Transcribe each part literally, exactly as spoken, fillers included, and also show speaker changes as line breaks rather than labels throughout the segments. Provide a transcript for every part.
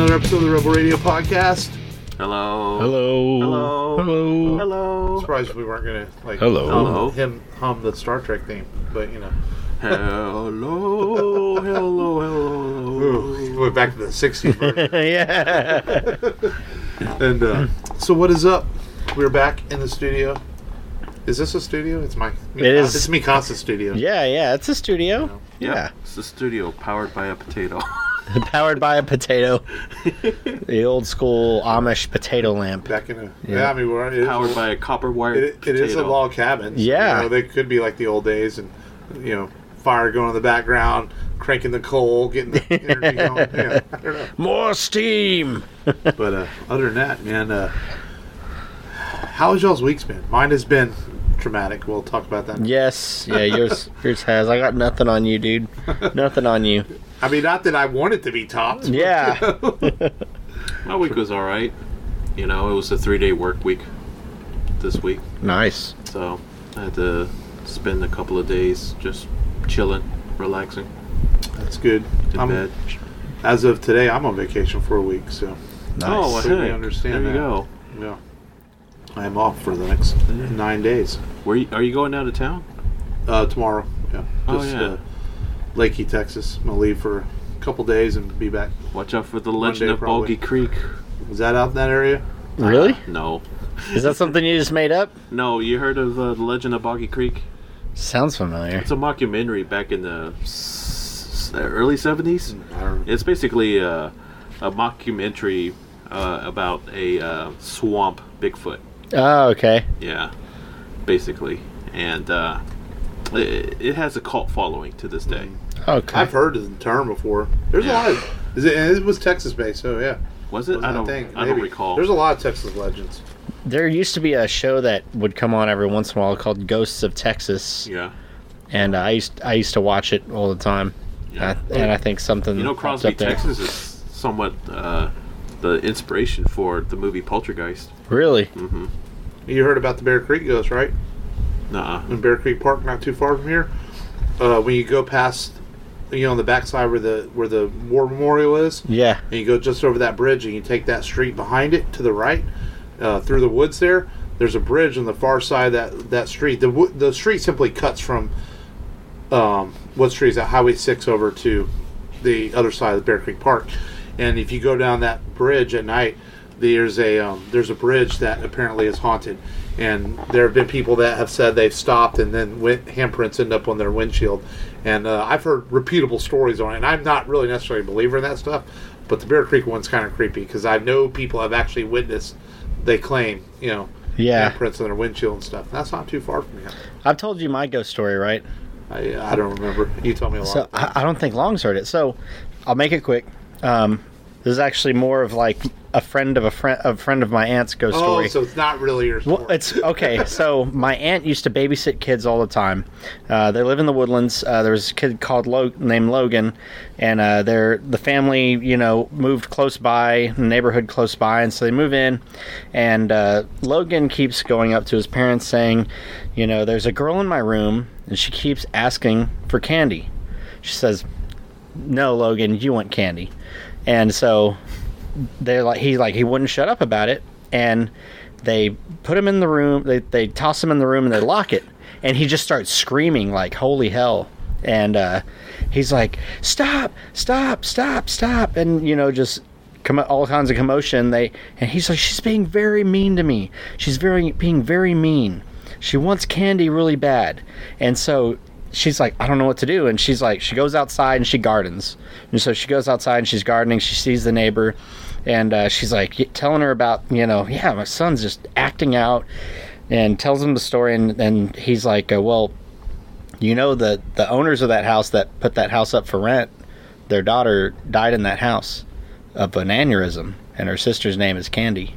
another episode of the Rebel Radio Podcast.
Hello.
Hello.
Hello.
Hello.
Hello.
I'm surprised we weren't gonna like
Hello.
Hello.
him hum the Star Trek theme, but you know.
Hello. Hello. Hello.
Ooh, we went back to the sixties version.
Yeah.
And uh, so, what is up? We're back in the studio. Is this a studio? It's my.
It is.
It's Mikasa's studio.
Yeah, yeah, it's a studio.
Yep.
Yeah.
It's the studio powered by a potato.
Powered by a potato. The old school Amish potato lamp.
Back in a. Yeah,
Yeah.
I mean, we're it is,
Powered by a copper wire
It, it is a
potato.
log cabin. so,
Yeah.
You know, they could be like the old days, and you know, fire going in the background, cranking the coal, getting the energy going. Yeah, I don't know.
More steam.
But uh, other than that, man, uh, how has y'all's week's been? Mine has been traumatic. We'll talk about that.
Yes. Yeah, yours yours has. I got nothing on you, dude. Nothing on you.
I mean, not that I want it to be topped. but,
Yeah.
you know.
My week was all right. You know, it was a three-day work week this week,
Nice.
so I had to spend a couple of days just chilling, relaxing
That's good.
in
I'm,
bed.
As of today, I'm on vacation for a week, so
Nice.
Oh, well,
So we
heck,
understand
there you
that.
go.
yeah, I am off for the next nine days.
Where you, are you going out of town?
Uh, tomorrow, yeah,
Oh,
just
yeah.
uh, Lakey, Texas. I'm gonna leave for a couple days and be back.
Watch out for the
Monday,
Legend of
probably.
Boggy Creek.
Is that out in that area?
Really?
Uh, no.
Is that something you just made up?
No, you heard of uh, the Legend of Boggy Creek?
Sounds familiar.
It's a mockumentary back in the s- early seventies.
I don't know.
It's basically uh, a mockumentary uh, about a uh, swamp Bigfoot.
Oh, okay.
Yeah, basically. And uh, it, it has a cult following to this day.
Okay.
I've heard the term before. There's
Yeah.
a lot of. Is it? It was Texas based, so yeah.
Was it?
Was
I
that
don't.
thing?
I don't
Maybe.
recall.
There's a lot of Texas legends.
There used to be a show that would come on every once in a while called Ghosts of Texas,
Yeah.
and uh, I used I used to watch it all the time.
Yeah.
Uh, and I think something
You know,
popped
Crosby,
up there.
Texas is somewhat uh, the inspiration for the movie Poltergeist.
Really?
Mm-hmm.
You heard about the Bear Creek ghost, right?
Nuh-uh.
In Bear Creek Park, not too far from here. Uh, when you go past, you know, on the backside where the where the war memorial is,
Yeah.
and you go just over that bridge, and you take that street behind it to the right, uh, through the woods. There, there's a bridge on the far side of that that street. The wo- the street simply cuts from um, what street is that? Highway six over to the other side of the Bear Creek Park. And if you go down that bridge at night, there's a um, there's a bridge that apparently is haunted. And there have been people that have said they've stopped and then went, handprints end up on their windshield. And uh, I've heard repeatable stories on it. And I'm not really necessarily a believer in that stuff, but the Bear Creek one's kind of creepy because I know people have actually witnessed. They claim, you know,
Yeah.
handprints on their windshield and stuff. That's not too far from here.
I've told you my ghost story, right?
I I don't remember. You told me a lot.
So I, I don't think Long's heard it. So I'll make it quick. Um, this is actually more of like a friend of a friend, a friend of my aunt's ghost
oh,
story.
so it's not really your story.
Well, it's okay. So my aunt used to babysit kids all the time. Uh, they live in the Woodlands. Uh, there was a kid called Lo- named Logan, and uh, they're the family, you know, moved close by, neighborhood close by, and so they move in. And uh, Logan keeps going up to his parents saying, you know, there's a girl in my room, and she keeps asking for candy. She says, "No, Logan, you want candy," and so. They're like he like he wouldn't shut up about it, and they put him in the room. They they toss him in the room and they lock it, and he just starts screaming like holy hell, and uh, he's like stop, stop, stop, stop, and you know just com- all kinds of commotion. They and he's like she's being very mean to me. She's very being very mean. She wants candy really bad, and so. She's like, I don't know what to do. And she's like, she goes outside and she gardens. And so she goes outside and she's gardening. She sees the neighbor. And uh, she's like, telling her about, you know, yeah, my son's just acting out. And tells him the story. And, and he's like, uh, well, you know, the, the owners of that house that put that house up for rent, their daughter died in that house of an aneurysm. And her sister's name is Candy.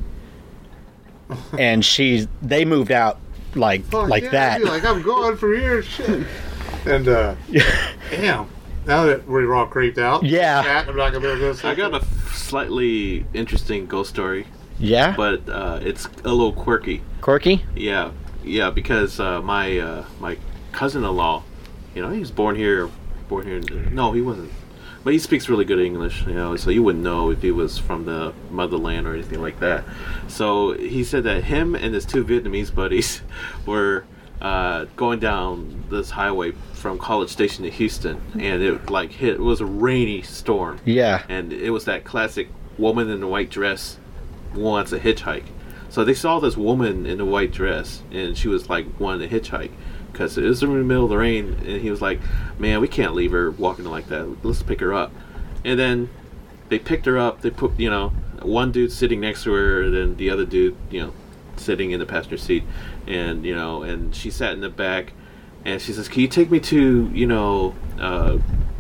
And she, they moved out like,
Fuck
like
yeah,
that.
I'd be like, I'm going from here. Shit. And, uh, damn. Now that we're all creeped out.
Yeah.
Cat, I'm not going to be able to go
I got a f- slightly interesting ghost story,
Yeah?
but uh, it's a little quirky.
Quirky?
Yeah, yeah, because uh, my uh, my cousin-in-law, you know, he was born here, born here. No, he wasn't. but he speaks really good English, you know, so you wouldn't know if he was from the motherland or anything like that. So he said that him and his two Vietnamese buddies were uh, going down this highway from College Station to Houston, and it like hit. It was a rainy storm.
Yeah.
And it was that classic woman in the white dress wants a hitchhike. So they saw this woman in a white dress, and she was like wanting to hitchhike. Because it was in the middle of the rain, and he was like, man, we can't leave her walking like that. Let's pick her up. And then they picked her up. They put, you know, one dude sitting next to her, and then the other dude, you know, sitting in the passenger seat. And, you know, and she sat in the back, and she says, can you take me to, you know, uh,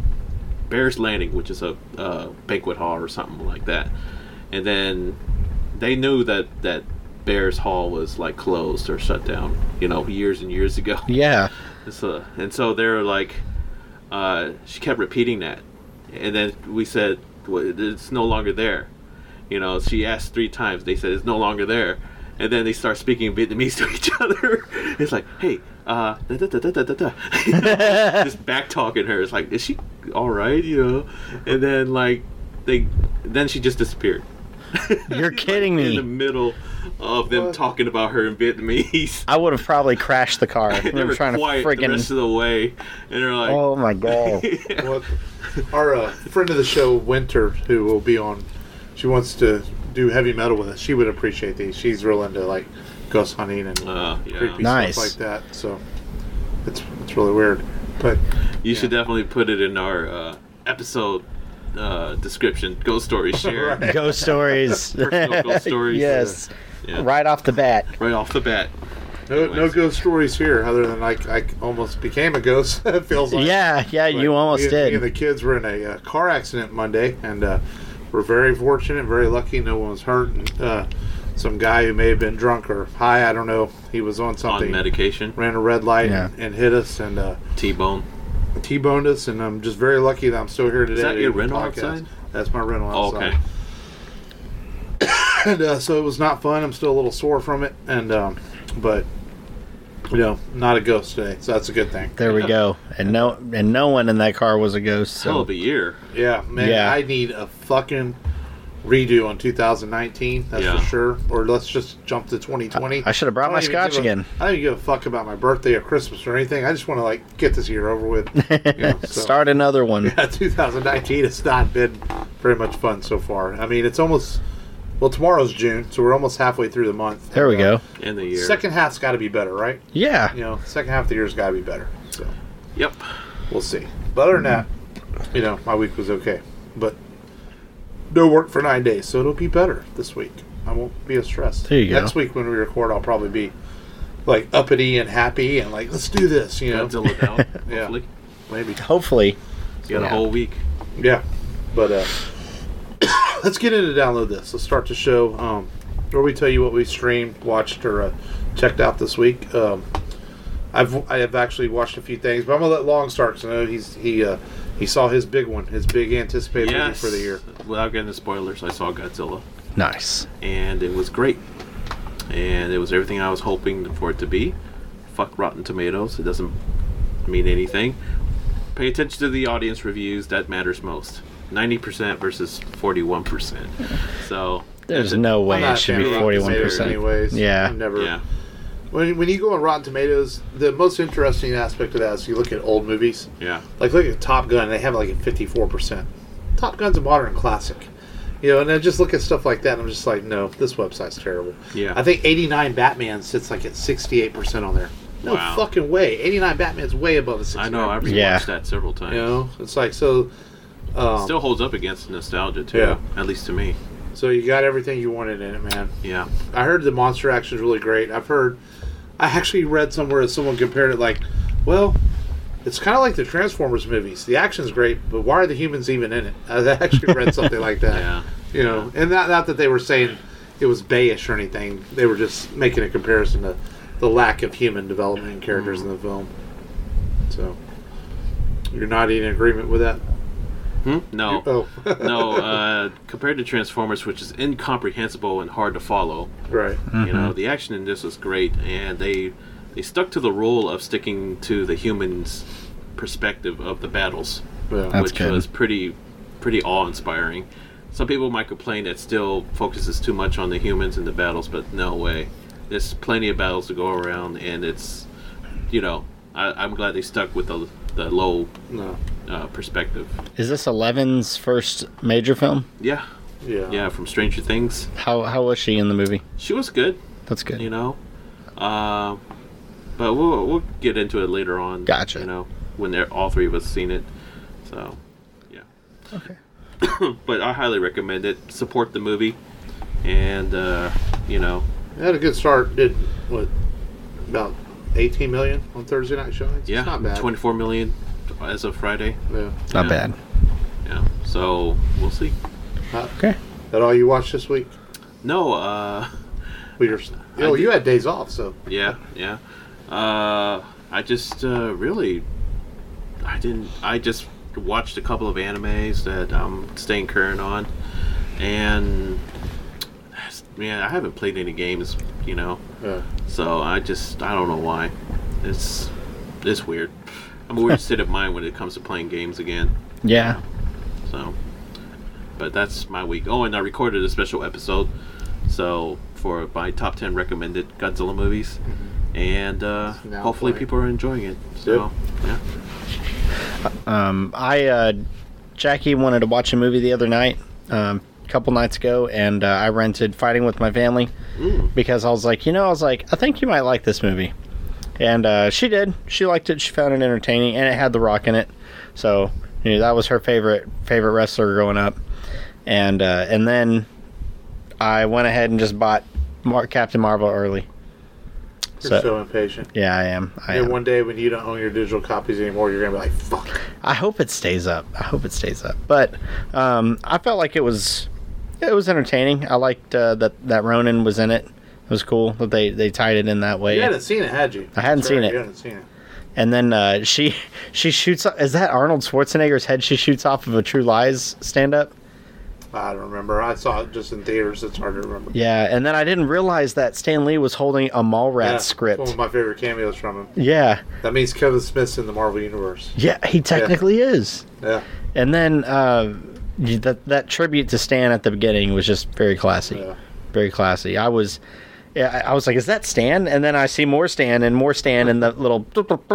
Bear's Landing, which is a uh, banquet hall or something like that. And then they knew that, that Bears Hall was like closed or shut down, you know, years and years ago.
Yeah.
So, and so they're like, uh, she kept repeating that, and then we said, well, it's no longer there. You know, she asked three times. They said it's no longer there, and then they start speaking Vietnamese to each other. It's like, hey, uh, da, da, da, da, da, da. You know, just back talking her. It's like, is she all right? You know, and then like they, then she just disappeared.
You're kidding
like,
me.
In the middle of them
What?
talking about her in Vietnamese.
I would have probably crashed the car.
they
We
were
were trying to
quiet the
friggin'.
rest of the way, and they're like,
Oh my god.
Well, our uh, friend of the show, Winter, who will be on, she wants to do heavy metal with us. She would appreciate these. She's real into like ghost hunting and
uh, yeah.
creepy
Nice.
stuff like that. So it's it's really weird. But
You
yeah.
should definitely put it in our uh, episode uh, description. Ghost stories share.
Right.
Ghost stories.
Personal ghost stories.
Yes.
Yeah.
Right off the bat.
Right off the bat.
no, no
Anyways.
ghost stories here, other than like I almost became a ghost. It feels like.
Yeah, yeah,
But
you almost
me,
did.
Me and the kids were in a uh, car accident Monday, and uh, we're very fortunate, very lucky. No one was hurt. And, uh, some guy who may have been drunk or high, I don't know. He was on something.
On medication.
Ran a red light
Yeah.
and, and hit us and uh,
T-bone.
T-boned us, and I'm just very lucky that I'm still here today.
Is that
to
your
do the
rental
podcast.
outside?
That's my rental
Oh,
outside.
okay.
And uh, so it was not fun. I'm still a little sore from it, and um, but you know, not a ghost today, so that's a good thing.
There we go. And no and no one in that car was a ghost.
Hell
So
of a year.
Yeah, man,
Yeah.
I need a fucking redo on two thousand nineteen. That's
Yeah.
for sure. Or let's just jump to twenty twenty.
I should have brought
I
my
don't even
scotch
give a-
again.
I don't even give a fuck about my birthday or Christmas or anything. I just want to like get this year over with. You know, so.
Start another one.
Yeah, two thousand nineteen has not been very much fun so far. I mean, it's almost, well, tomorrow's June, so we're almost halfway through the month.
There we
Uh,
go.
In the year.
Second half's got to be better, right?
Yeah.
You know, second half of the year's got to be better. So
Yep.
we'll see. But other than that, you know, my week was okay. But no work for nine days, so it'll be better this week. I won't be as stressed.
There you go.
Next week when we record, I'll probably be like uppity and happy and like, let's do this, you know?
Godzilla down.
Yeah.
Hopefully.
Maybe.
Hopefully.
You got
Yeah.
a whole week.
Yeah, but uh, let's get into download this. Let's start the show um, where we tell you what we streamed, watched, or uh, checked out this week. Um, I've I have actually watched a few things, but I'm gonna let Long start. Cause I know he's he uh, he saw his big one, his big anticipated movie
Yes.
for the year.
Without getting the spoilers, I saw Godzilla.
Nice.
And it was great. And it was everything I was hoping for it to be. Fuck Rotten Tomatoes. It doesn't mean anything. Pay attention to the audience reviews. That matters most. ninety percent versus forty-one percent. So
There's
that's it.
no
I'm
way
not
it
a
should
fan
be
of Rotten
forty-one
Tomatoes
percent.
anyways.
Yeah.
I'm never.
Yeah.
When when you go on Rotten Tomatoes, the most interesting aspect of that is you look at old movies.
Yeah.
Like look at Top Gun, they have like a fifty-four percent. Top Gun's a modern classic. You know, and I just look at stuff like that and I'm just like, no, this website's terrible.
Yeah.
I think eighty-nine Batman sits like at sixty-eight percent on there. No
Wow.
fucking way. eighty-nine Batman's way above a sixty-nine.
I know. I've rewatched
Yeah.
that several times.
You know, it's like, so... Um,
Still holds up against nostalgia, too.
Yeah.
At least to me.
so you got everything you wanted in it, man.
Yeah.
I heard the monster action's really great. I've heard... I actually read somewhere that someone compared it like, well... It's kind of like the Transformers movies. The action's great, but why are the humans even in it? I actually read something like that.
Yeah.
You know, and not, not that they were saying it was Bayish or anything. They were just making a comparison to the lack of human development and characters in the film. So, you're not in agreement with that?
Hmm? No.
Oh.
no. Uh, compared to Transformers, which is incomprehensible and hard to follow,
Right.
you know, the action in this was great, and they they stuck to the rule of sticking to the humans' perspective of the battles,
Yeah.
That's
which
good.
was pretty pretty awe-inspiring. Some people might complain that still focuses too much on the humans and the battles, but no way. There's plenty of battles to go around, and it's, you know, I, I'm glad they stuck with the the low
No.
uh, perspective.
Is this Eleven's first major film?
Yeah,
Yeah.
yeah. From Stranger Things,
How how was she in the movie?
she was good.
That's good.
You know, uh, but we'll we'll get into it later on.
Gotcha.
You know, when they're all three of us seen it. So, yeah.
Okay.
But I highly recommend it. Support the movie, and uh, you know,
It had a good start. Did what? About eighteen million on Thursday night showings.
yeah,
It's not bad.
twenty-four million as of Friday.
Yeah.
Not
Yeah.
bad.
Yeah. So we'll see.
Uh,
Okay.
that all you watched this week?
No. Uh,
Well, you're,
I
oh,
did-
you had days off, so
yeah, yeah. Uh, I just uh, really, I didn't. I just watched a couple of animes that I'm staying current on, and man, I haven't played any games, you know.
yeah.
So I just, I don't know why. It's, it's weird. I'm a weird state of mind when it comes to playing games again.
Yeah.
So, but that's my week. Oh, and I recorded a special episode, so for my top ten recommended Godzilla movies, and uh,
Now
hopefully
playing.
people are enjoying it. So, yeah.
Um, I uh, Jackie wanted to watch a movie the other night, um, a couple nights ago, and uh, I rented Fighting with My Family
Mm.
because I was like, you know, I was like, I think you might like this movie, and uh, she did. She liked it. She found it entertaining, and it had The Rock in it, so you know, that was her favorite favorite wrestler growing up, and uh, and then I went ahead and just bought Mar- Captain Marvel early.
You're
So-
so, impatient.
Yeah, I am. I
And
am.
one day when you don't own your digital copies anymore, you're gonna be like, "Fuck."
I hope it stays up. I hope it stays up. But um, I felt like it was it was entertaining. I liked uh, that that Ronan was in it. It was cool that they, they tied it in that way.
You hadn't seen it, had you?
I hadn't
That's
seen
right,
it.
You hadn't seen it.
And then uh, she she shoots. Is that Arnold Schwarzenegger's head? She shoots off of a True Lies stand up.
I don't remember. I saw it just in theaters. It's hard to remember.
Yeah. And then I didn't realize that Stan Lee was holding a Mallrats
Yeah,
script.
One of my favorite cameos from him.
Yeah.
That means Kevin Smith's in the Marvel Universe.
Yeah. He technically is.
Yeah.
And then uh, that that tribute to Stan at the beginning was just very classy.
Yeah.
Very classy. I was, yeah, I I was like, is that Stan? And then I see more Stan and more Stan and the little,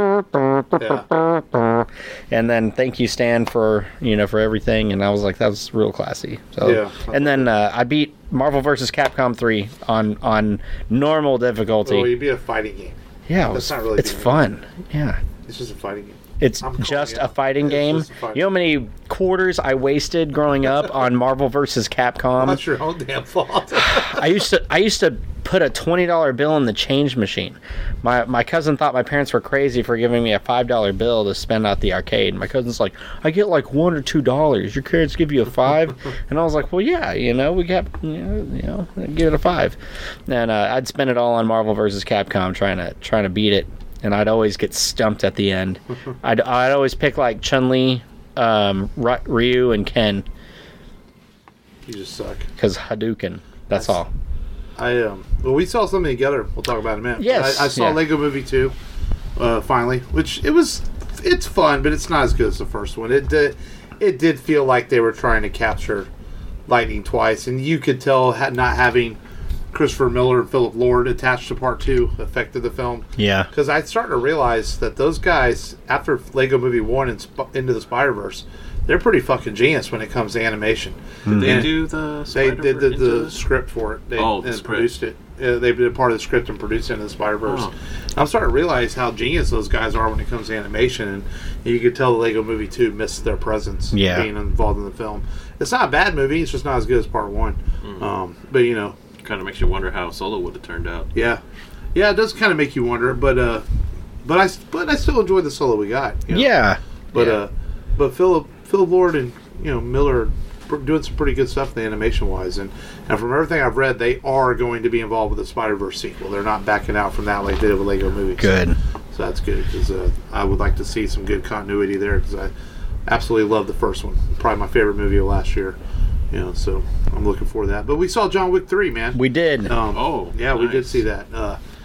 and then thank you Stan for you know for everything. And I was like, that was real classy. So,
Yeah.
and then uh, I beat Marvel versus. Capcom three on on normal difficulty.
Well, you'd be a fighting game.
yeah, it
that's
was,
not really
it's
being-
fun. Yeah.
It's just a fighting game.
It's
I'm calling
just
it
a
out.
fighting
It's
game.
just a fighting
You know how many quarters I wasted growing up on Marvel versus. Capcom?
That's your own damn fault.
I used to I used to put a twenty dollar bill in the change machine. My my cousin thought my parents were crazy for giving me a five dollar bill to spend at the arcade. My cousin's like, I get like one or two dollars. Your parents give you a five, and I was like, well, yeah, you know, we got you know, you know, give it a five, and uh, I'd spend it all on Marvel versus. Capcom trying to trying to beat it, and I'd always get stumped at the end. I'd I'd always pick like Chun-Li, um, Ry- Ryu, and Ken
You just suck.
because Hadouken. That's
That's-
all.
I um. Well, we saw something together. We'll talk about it in a minute.
Yes,
I, I saw
yeah.
Lego Movie two, uh, finally, which it was. It's fun, but it's not as good as the first one. It did. It did feel like they were trying to capture lightning twice, and you could tell ha- not having Christopher Miller and Philip Lord attached to part two affected the film.
Yeah.
Because I started to realize that those guys, after Lego Movie one and Sp- Into the Spider-Verse, they're pretty fucking genius when it comes to animation.
Did they
And
do the?
They did the,
Spider-Verse
the
into
script for it. They
Oh, the
and
script.
produced it. Uh, they did part of the script and produced it in the Spider-Verse.
Oh.
I'm starting to realize how genius those guys are when it comes to animation, and you could tell the Lego Movie two missed their presence
Yeah.
being involved in the film. It's not a bad movie. It's just not as good as part one.
Mm.
Um, but, you know,
Kind of makes you wonder how Solo would have turned out.
yeah. Yeah, it does kind of make you wonder, but uh, but I but I still enjoy the Solo we got. you know?
Yeah.
But
Yeah.
uh, but Philip Philip Lord and you know Miller are pr- doing some pretty good stuff in the animation wise, and and from everything I've read, they are going to be involved with the Spider-Verse sequel. They're not backing out from that like they did with Lego movies.
Good.
So that's good because uh, I would like to see some good continuity there because I absolutely love the first one. Probably my favorite movie of last year. You know, so I'm looking for that. But we saw John Wick three, man.
We did.
Um,
Oh,
yeah, we did
nice.
see that. Uh,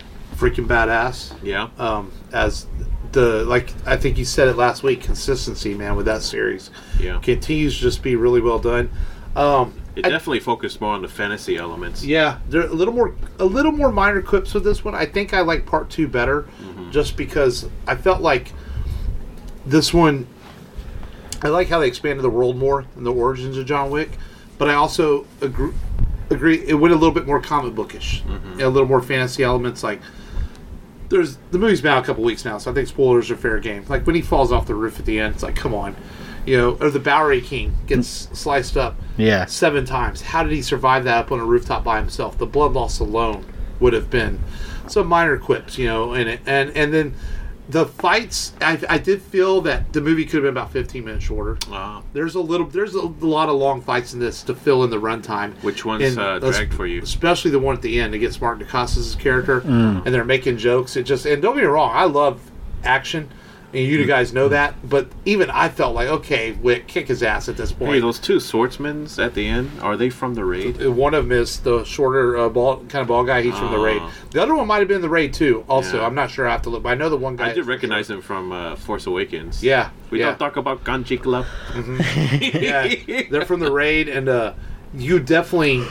freaking badass.
Yeah.
Um, as the like, I think you said it last week. Consistency, man, with that series.
Yeah.
Continues to just be really well done. Um,
It
I-
definitely focused more on the fantasy elements.
Yeah, there a little more a little more minor quips with this one. I think I like part two better,
Mm-hmm.
just because I felt like this one. I like how they expanded the world more and the origins of John Wick, but I also agree. Agree, it went a little bit more comic bookish,
Mm-hmm.
a little more fantasy elements. Like there's the movie's been out a couple weeks now, so I think spoilers are fair game. Like when he falls off the roof at the end, it's like, come on, you know, or the Bowery King gets sliced up.
Yeah.
Seven times. How did he survive that up on a rooftop by himself? The blood loss alone would have been some minor quips, you know, in it. And and then the fights, I, I did feel that the movie could have been about fifteen minutes shorter.
Wow.
There's a little, there's a lot of long fights in this to fill in the runtime.
Which one's
And,
uh, dragged for you?
Especially the one at the end to get Martin DeCostas' character, and they're making jokes. It just, and don't get me wrong, I love action. And you guys know that, but even I felt like, okay, Wick, kick his ass at this point.
Hey, those two swordsmen at the end, are they from the raid?
One of them is the shorter, uh, ball, kind of ball guy. He's from the
Oh.
raid. The other one might have been the raid too. Also,
Yeah.
I'm not sure. I have to look. But I know the one guy.
I did recognize him from uh, Force Awakens.
Yeah,
We
yeah,
don't talk about Ganji Club.
yeah. They're from the raid, and uh, you definitely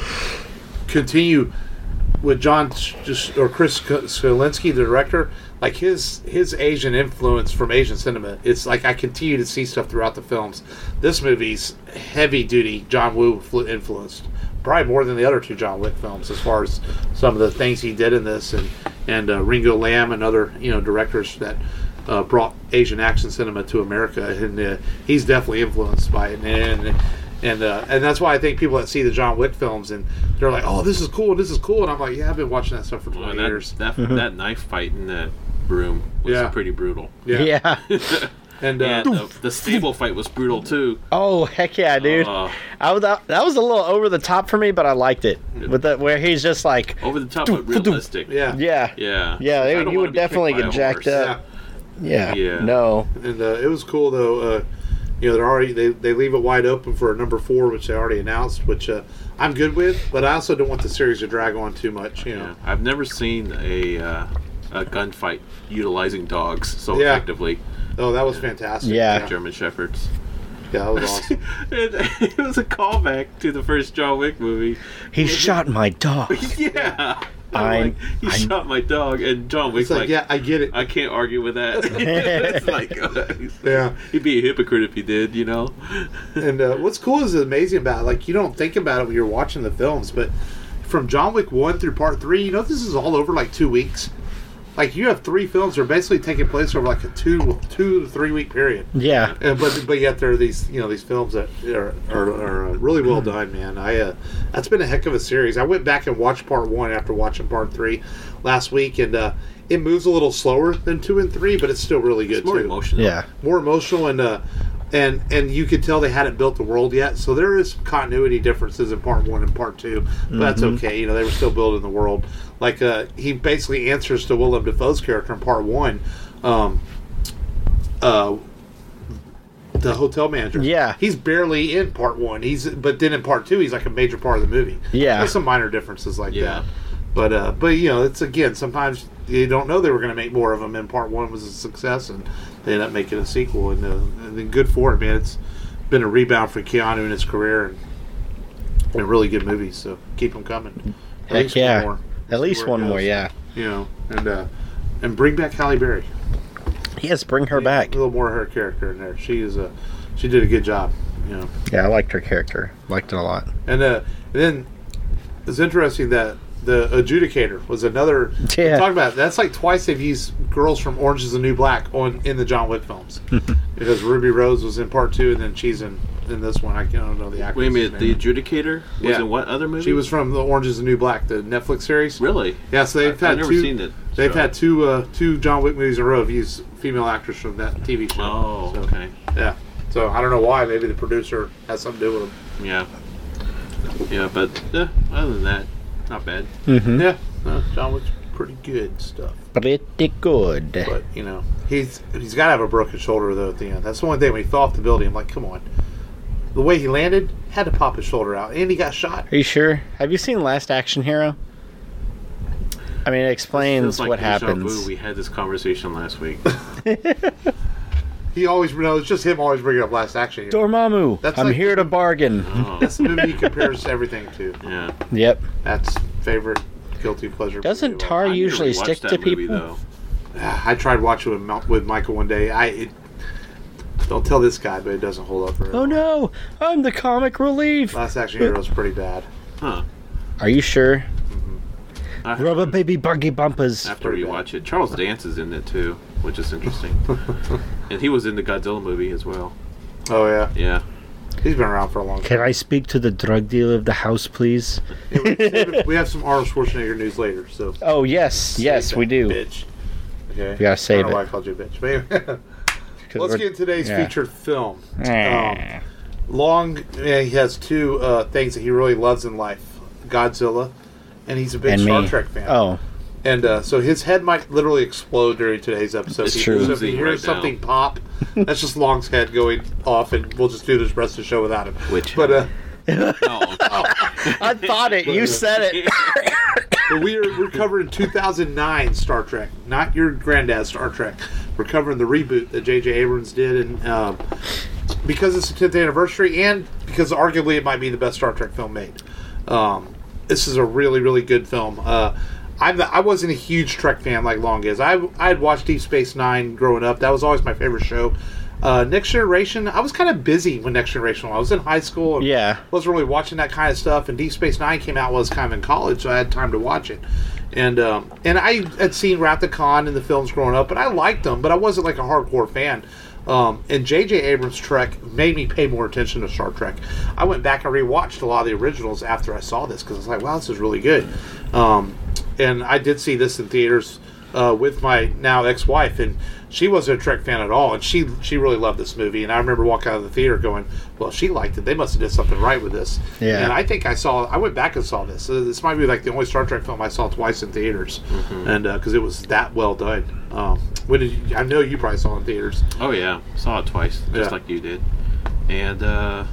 continue with John just or Chris Scolinski, the director. Like his his Asian influence from Asian cinema. It's like I continue to see stuff throughout the films. This movie's heavy duty John Woo flu- influenced, probably more than the other two John Wick films as far as some of the things he did in this, and and uh, Ringo Lam and other you know directors that uh, brought Asian action cinema to America, and uh, he's definitely influenced by it. And and uh, and that's why I think people that see the John Wick films and they're like, oh, this is cool, this is cool, and I'm like, yeah, I've been watching that stuff for
Well,
twenty
that,
years.
that, that knife fight in that room was
Yeah.
pretty brutal.
Yeah.
And uh,
And the, the stable fight was brutal too.
Oh heck yeah, dude!
Uh,
I was that was a little over the top for me, but I liked it. With the where he's just like,
over the top but realistic.
yeah,
yeah,
Yeah.
yeah.
I
They,
don't
you
wanna
would
be kicked
definitely
by a
get jacked
horse.
up. Yeah.
Yeah.
No.
And uh, it was cool though. Uh, you know, they're already they, they leave it wide open for a number four, which they already announced, which uh, I'm good with. But I also don't want the series to drag on too much. You know,
Yeah. I've never seen a uh, a gunfight utilizing dogs so
Yeah.
effectively.
oh, that was fantastic.
Yeah.
yeah,
German Shepherds.
yeah, that was awesome.
it, it was a callback to the first John Wick movie.
He shot my dog.
Yeah. I'm
I'm-
like, he
I'm-
shot my dog, and John Wick's
It's like,
like,
yeah, I get it.
I can't argue with that. It's like, uh, he's-
Yeah.
he'd be a hypocrite if he did, you know?
And uh, what's cool is amazing about it, like you don't think about it when you're watching the films, but from John Wick one through part three, you know this is all over like two weeks. Like you have three films that are basically taking place over like a two two to three week period.
Yeah.
And, but but yet there are these you know these films that are are, are uh, really well done, man. I uh, that's been a heck of a series. I went back and watched part one after watching part three last week, and uh, it moves a little slower than two and three, but it's still really good
It's more
too.
emotional.
Yeah.
More emotional and uh, and and you could tell they hadn't built the world yet, so there is continuity differences in part one and part two. But that's okay. You know they were still building the world. Like uh, he basically answers to Willem Dafoe's character in part one. Um, uh, the hotel manager.
Yeah.
He's barely in part one. He's but then in part two, he's like a major part of the movie.
Yeah.
There's some minor differences like
Yeah.
that. But uh, but you know, it's again sometimes you don't know they were going to make more of them. And part one was a success, and they ended up making a sequel. And, uh, and then good for it, man. It's been a rebound for Keanu in his career, and, and really good movies. So keep them coming. At
Heck
least
yeah.
one more.
At
See
least
where it
one more.
goes.
Yeah.
You know, and uh, and bring back Halle Berry.
Yes. Bring her back.
A little more of her character in there. She is a she did a good job. You know.
Yeah, I liked her character. Liked it a lot.
And, uh, and then it's interesting that the Adjudicator was another.
Yeah.
Talk about it. That's like twice they've used girls from Orange Is the New Black on in the John Wick films, because Ruby Rose was in part two, and then she's in in this one. I don't know the actress.
Wait a minute, the Adjudicator was
Yeah.
in what other movie?
She was from the Orange Is the New Black, the Netflix series.
Really?
Yeah, so they've
I've
had
never
two.
seen it.
They've
so-
had two uh, two John Wick movies in a row. Of used female actors from that T V show.
Oh,
So,
okay.
Yeah. So I don't know why. Maybe the producer has something to do with them.
Yeah. Yeah, but uh, other than that, not bad.
Mm-hmm.
Yeah. No, John Wick's pretty good stuff.
Pretty good.
But you know, he's he's got to have a broken shoulder though at the end. That's the one thing when he fell off the building. I'm like, come on. The way he landed had to pop his shoulder out, and he got shot.
Are you sure? Have you seen Last Action Hero? I mean, it explains
Feels like
what
deja
happens.
vu. We had this conversation last week.
He always, no, it's just him always bringing up Last Action Hero.
Dormammu,
That's
I'm
like-
here to bargain.
Oh,
That's the movie he compares everything to.
yeah.
Yep.
That's favorite guilty pleasure.
Doesn't
movie.
Tar
I need to
usually
rewatch
stick
that
to
movie,
people?
though.
I tried watching with, Mel- with Michael one day. I it, don't tell this guy, but it doesn't hold up very
Oh
well.
no, I'm the comic relief.
Last Action Hero is pretty bad.
Huh.
Are you sure?
I-
Rubber baby buggy bumpers.
After
pretty
we
bad.
watch it, Charles Dance is in it too, which is interesting. And he was in the Godzilla movie as well.
Oh yeah,
Yeah.
he's been around for a long time.
Can I speak to the drug dealer of the house, please?
Yeah, we, save it- we have some Arnold Schwarzenegger news later, so
Oh yes,
save
yes
that
we do.
Bitch. Okay.
We gotta save
I don't know
it.
why I called you a bitch. But anyway,
'Cause
let's
we're-
get into today's
yeah.
featured film.
Eh.
Um, Long, yeah, he has two uh, things that he really loves in life: Godzilla, and he's a big
and
Star
me.
Trek fan.
Oh,
And uh, so his head might literally explode during today's episode.
It's
He-
true.
So if you
Oozing
hear
right
something pop, that's just Long's head going off, and we'll just do this rest of the show without him.
Which-
But uh,
No.
I thought it. You said it.
but we are we're covering two thousand nine Star Trek, not your granddad's Star Trek. We're covering the reboot that J J Abrams did, and um, because it's the tenth anniversary, and because arguably it might be the best Star Trek film made. Um, this is a really, really good film. Uh, I'm the, I wasn't a huge Trek fan like Long is. I I had watched Deep Space Nine growing up. That was always my favorite show. Uh, Next Generation, I was kind of busy when Next Generation was. I was in high school. And
Yeah.
wasn't really watching that kind of stuff. And Deep Space Nine came out while I was kind of in college, so I had time to watch it. And um, and I had seen Wrath of Khan in the films growing up, but I liked them, but I wasn't like a hardcore fan. Um, and J J Abrams' Trek made me pay more attention to Star Trek. I went back and rewatched a lot of the originals after I saw this because I was like, wow, this is really good. Um, and I did see this in theaters uh, with my now ex-wife, and she wasn't a Trek fan at all, and she she really loved this movie. And I remember walking out of the theater going, well, she liked it. They must have did something right with this.
Yeah.
And I think I saw, I went back and saw this. So this might be like the only Star Trek film I saw twice in theaters, and because it was that well done. Um, when did you, I know you probably saw it in theaters.
Oh yeah, saw it twice, just
Yeah.
like you did, and uh,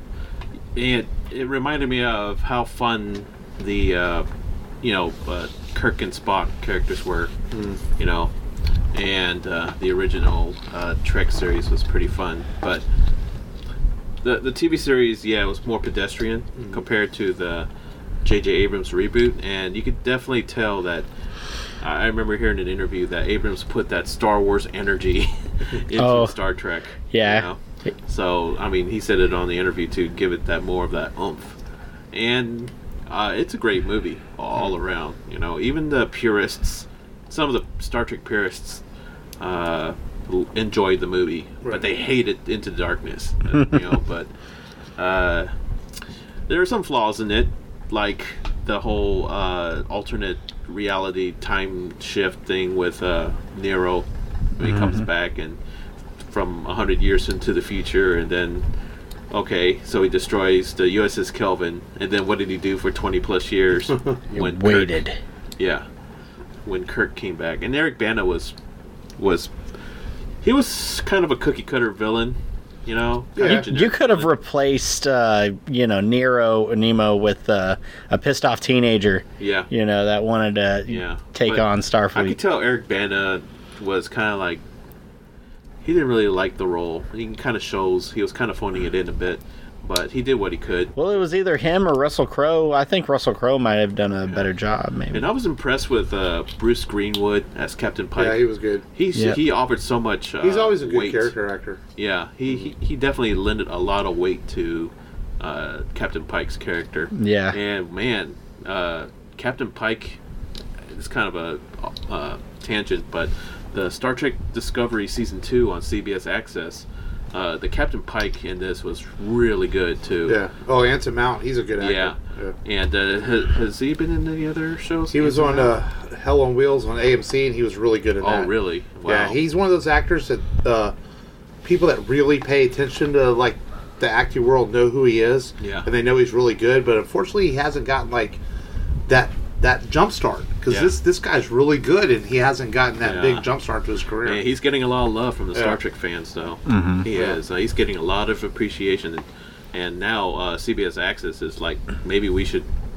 it it reminded me of how fun the uh, you know uh, Kirk and Spock characters were, you know, and uh, the original uh, Trek series was pretty fun, but the the T V series, yeah, it was more pedestrian compared to the J J Abrams reboot, and you could definitely tell that. I remember hearing an interview that Abrams put that Star Wars energy into
Oh.
Star Trek.
Yeah.
You know? So, I mean, he said it on the interview to give it that more of that oomph. And uh, it's a great movie all around. You know, even the purists, some of the Star Trek purists, uh, l- enjoyed the movie,
Right.
but they hated Into Darkness. uh, you know, but uh, there are some flaws in it, like the whole uh, alternate reality time shift thing with uh, Nero when he comes back and from a hundred years into the future, and then okay, so he destroys the U S S Kelvin, and then what did he do for twenty plus years? when Kirk-
waited.
yeah, when Kirk came back, and Eric Bana was was he was kind of a cookie cutter villain, you know. kind
Yeah.
of
You
generic
could have
villain.
replaced, uh, you know, Nero Nemo with uh, a pissed off teenager.
yeah.
You know, that wanted to
Yeah.
take
But
on
I
Starfleet.
could tell Eric Bana was kind of like he didn't really like the role. He kind of shows he was kind of phoning it in a bit, but he did what he could.
Well, it was either him or Russell Crowe. I think Russell Crowe might have done a better job, maybe.
And I was impressed with uh, Bruce Greenwood as Captain Pike.
Yeah, he was good.
He's
Yeah.
he offered so much. Uh,
He's always a good
weight.
character actor.
Yeah, he, he he definitely lended a lot of weight to uh, Captain Pike's character.
Yeah.
And man, uh, Captain Pike. It's kind of a uh, tangent, but the Star Trek Discovery season two on C B S Access, uh, the Captain Pike in this was really good too.
Yeah. Oh, Anson Mount, he's a good actor.
Yeah.
Yeah.
And uh, has, has he been in any other shows?
He was on
Anson
uh, Hell on Wheels on A M C, and he was really good in that.
Oh, really? Wow.
Yeah, he's one of those actors that uh, people that really pay attention to, like, the acting world know who he is,
Yeah.
and they know he's really good. But unfortunately, he hasn't gotten like that that jump start because
Yeah.
this this guy's really good, and he hasn't gotten that
Yeah.
big jump start to his career.
Yeah, he's getting a lot of love from the
Yeah.
Star Trek fans, though.
Mm-hmm.
He
Yeah.
is. Uh, he's getting a lot of appreciation, and, and now uh, C B S Access is like maybe we should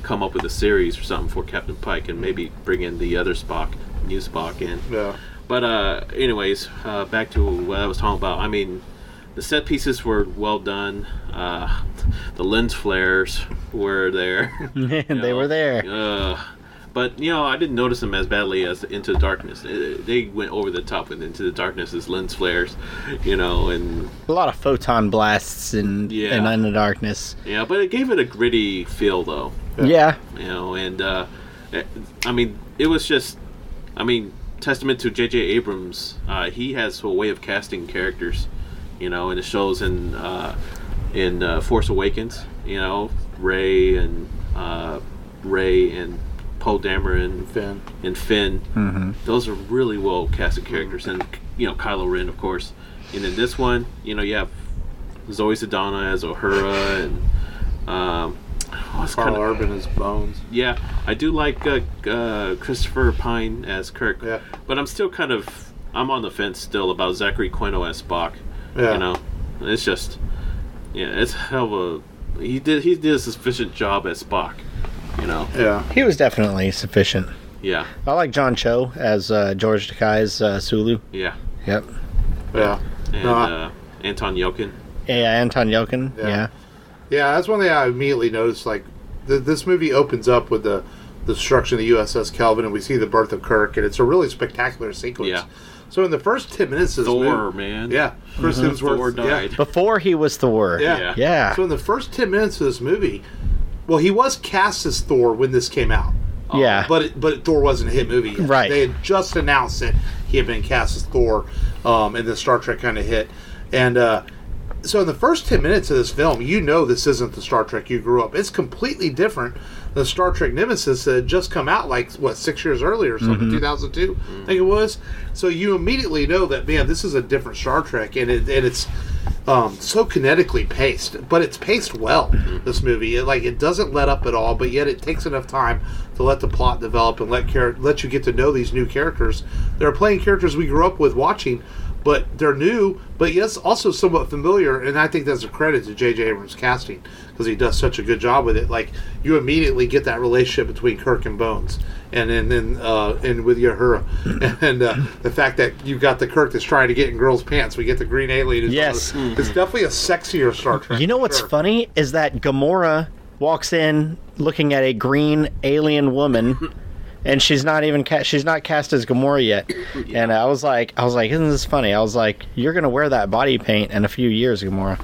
come up with a series or something for Captain Pike and maybe bring in the other Spock, new Spock in.
Yeah.
But uh, anyways, uh, back to what I was talking about. I mean, the set pieces were well done. Uh, the lens flares were there.
they
know.
were there.
Uh, but you know, I didn't notice them as badly as Into the Darkness. It, they went over the top with Into the Darkness's lens flares, you know, and
A lot of photon blasts and
Yeah.
and in the darkness.
yeah. But it gave it a gritty feel, though.
Yeah.
You know, and uh, it- I mean, it was just, I mean, testament to J J Abrams. Uh, he has a way of casting characters, you know, and it shows in uh, in uh, Force Awakens. You know, Rey and uh, Rey and Poe Dameron
Finn.
and Finn.
Mm-hmm.
Those are really well casted characters, and you know, Kylo Ren, of course. And in this one, you know, you have Zoe Saldana as Uhura, and um, oh, it's
Carl
kinda-
Urban as Bones.
yeah, I do like uh, uh, Christopher Pine as Kirk,
Yeah.
but I'm still kind of I'm on the fence still about Zachary Quino as Spock.
Yeah.
You know, it's just yeah, it's hell of a he did he did a sufficient job as Spock. You know,
Yeah.
He was definitely sufficient.
yeah,
I like John Cho as uh, George Takei's uh, Sulu.
yeah,
Yep.
Yeah.
and
No, I-
uh, Anton Yelkin.
Yeah, Anton Yelkin.
Yeah.
Yeah.
Yeah, that's one thing I immediately noticed. Like, th- this movie opens up with the, the destruction of the U S S Kelvin, and we see the birth of Kirk, and it's a really spectacular sequence.
Yeah.
So in the first ten minutes of this
Thor,
movie,
man.
yeah, Chris Hemsworth,
Thor
yeah.
died.
Before he was Thor.
Yeah.
Yeah.
Yeah.
So in the first ten minutes of this movie, well, he was cast as Thor when this came out,
Yeah.
but it, but Thor wasn't a hit movie yet.
Right.
They had just announced that he had been cast as Thor, um, and the Star Trek kind of hit, and uh, so in the first ten minutes of this film, you know this isn't the Star Trek you grew up. It's completely different than Star Trek Nemesis that had just come out like what six years earlier or something, two thousand two, I think it was. So you immediately know that man, this is a different Star Trek, and it and it's um, so kinetically paced, but it's paced well. This movie, it, like it doesn't let up at all, but yet it takes enough time to let the plot develop and let char- let you get to know these new characters. They're playing characters we grew up with watching, but they're new, but yes, also somewhat familiar. And I think that's a credit to J J Abrams' casting because he does such a good job with it. Like you immediately get that relationship between Kirk and Bones, and and then uh, and with Uhura, and uh, the fact that you've got the Kirk that's trying to get in girls' pants. We get the green alien. who's
Yes.
on the- it's definitely a sexier Star Trek.
You know
for
what's
sure.
funny is that Gamora walks in looking at a green alien woman, and she's not even ca- she's not cast as Gamora yet. And I was like, I was like, isn't this funny? I was like, you're gonna wear that body paint in a few years, Gamora.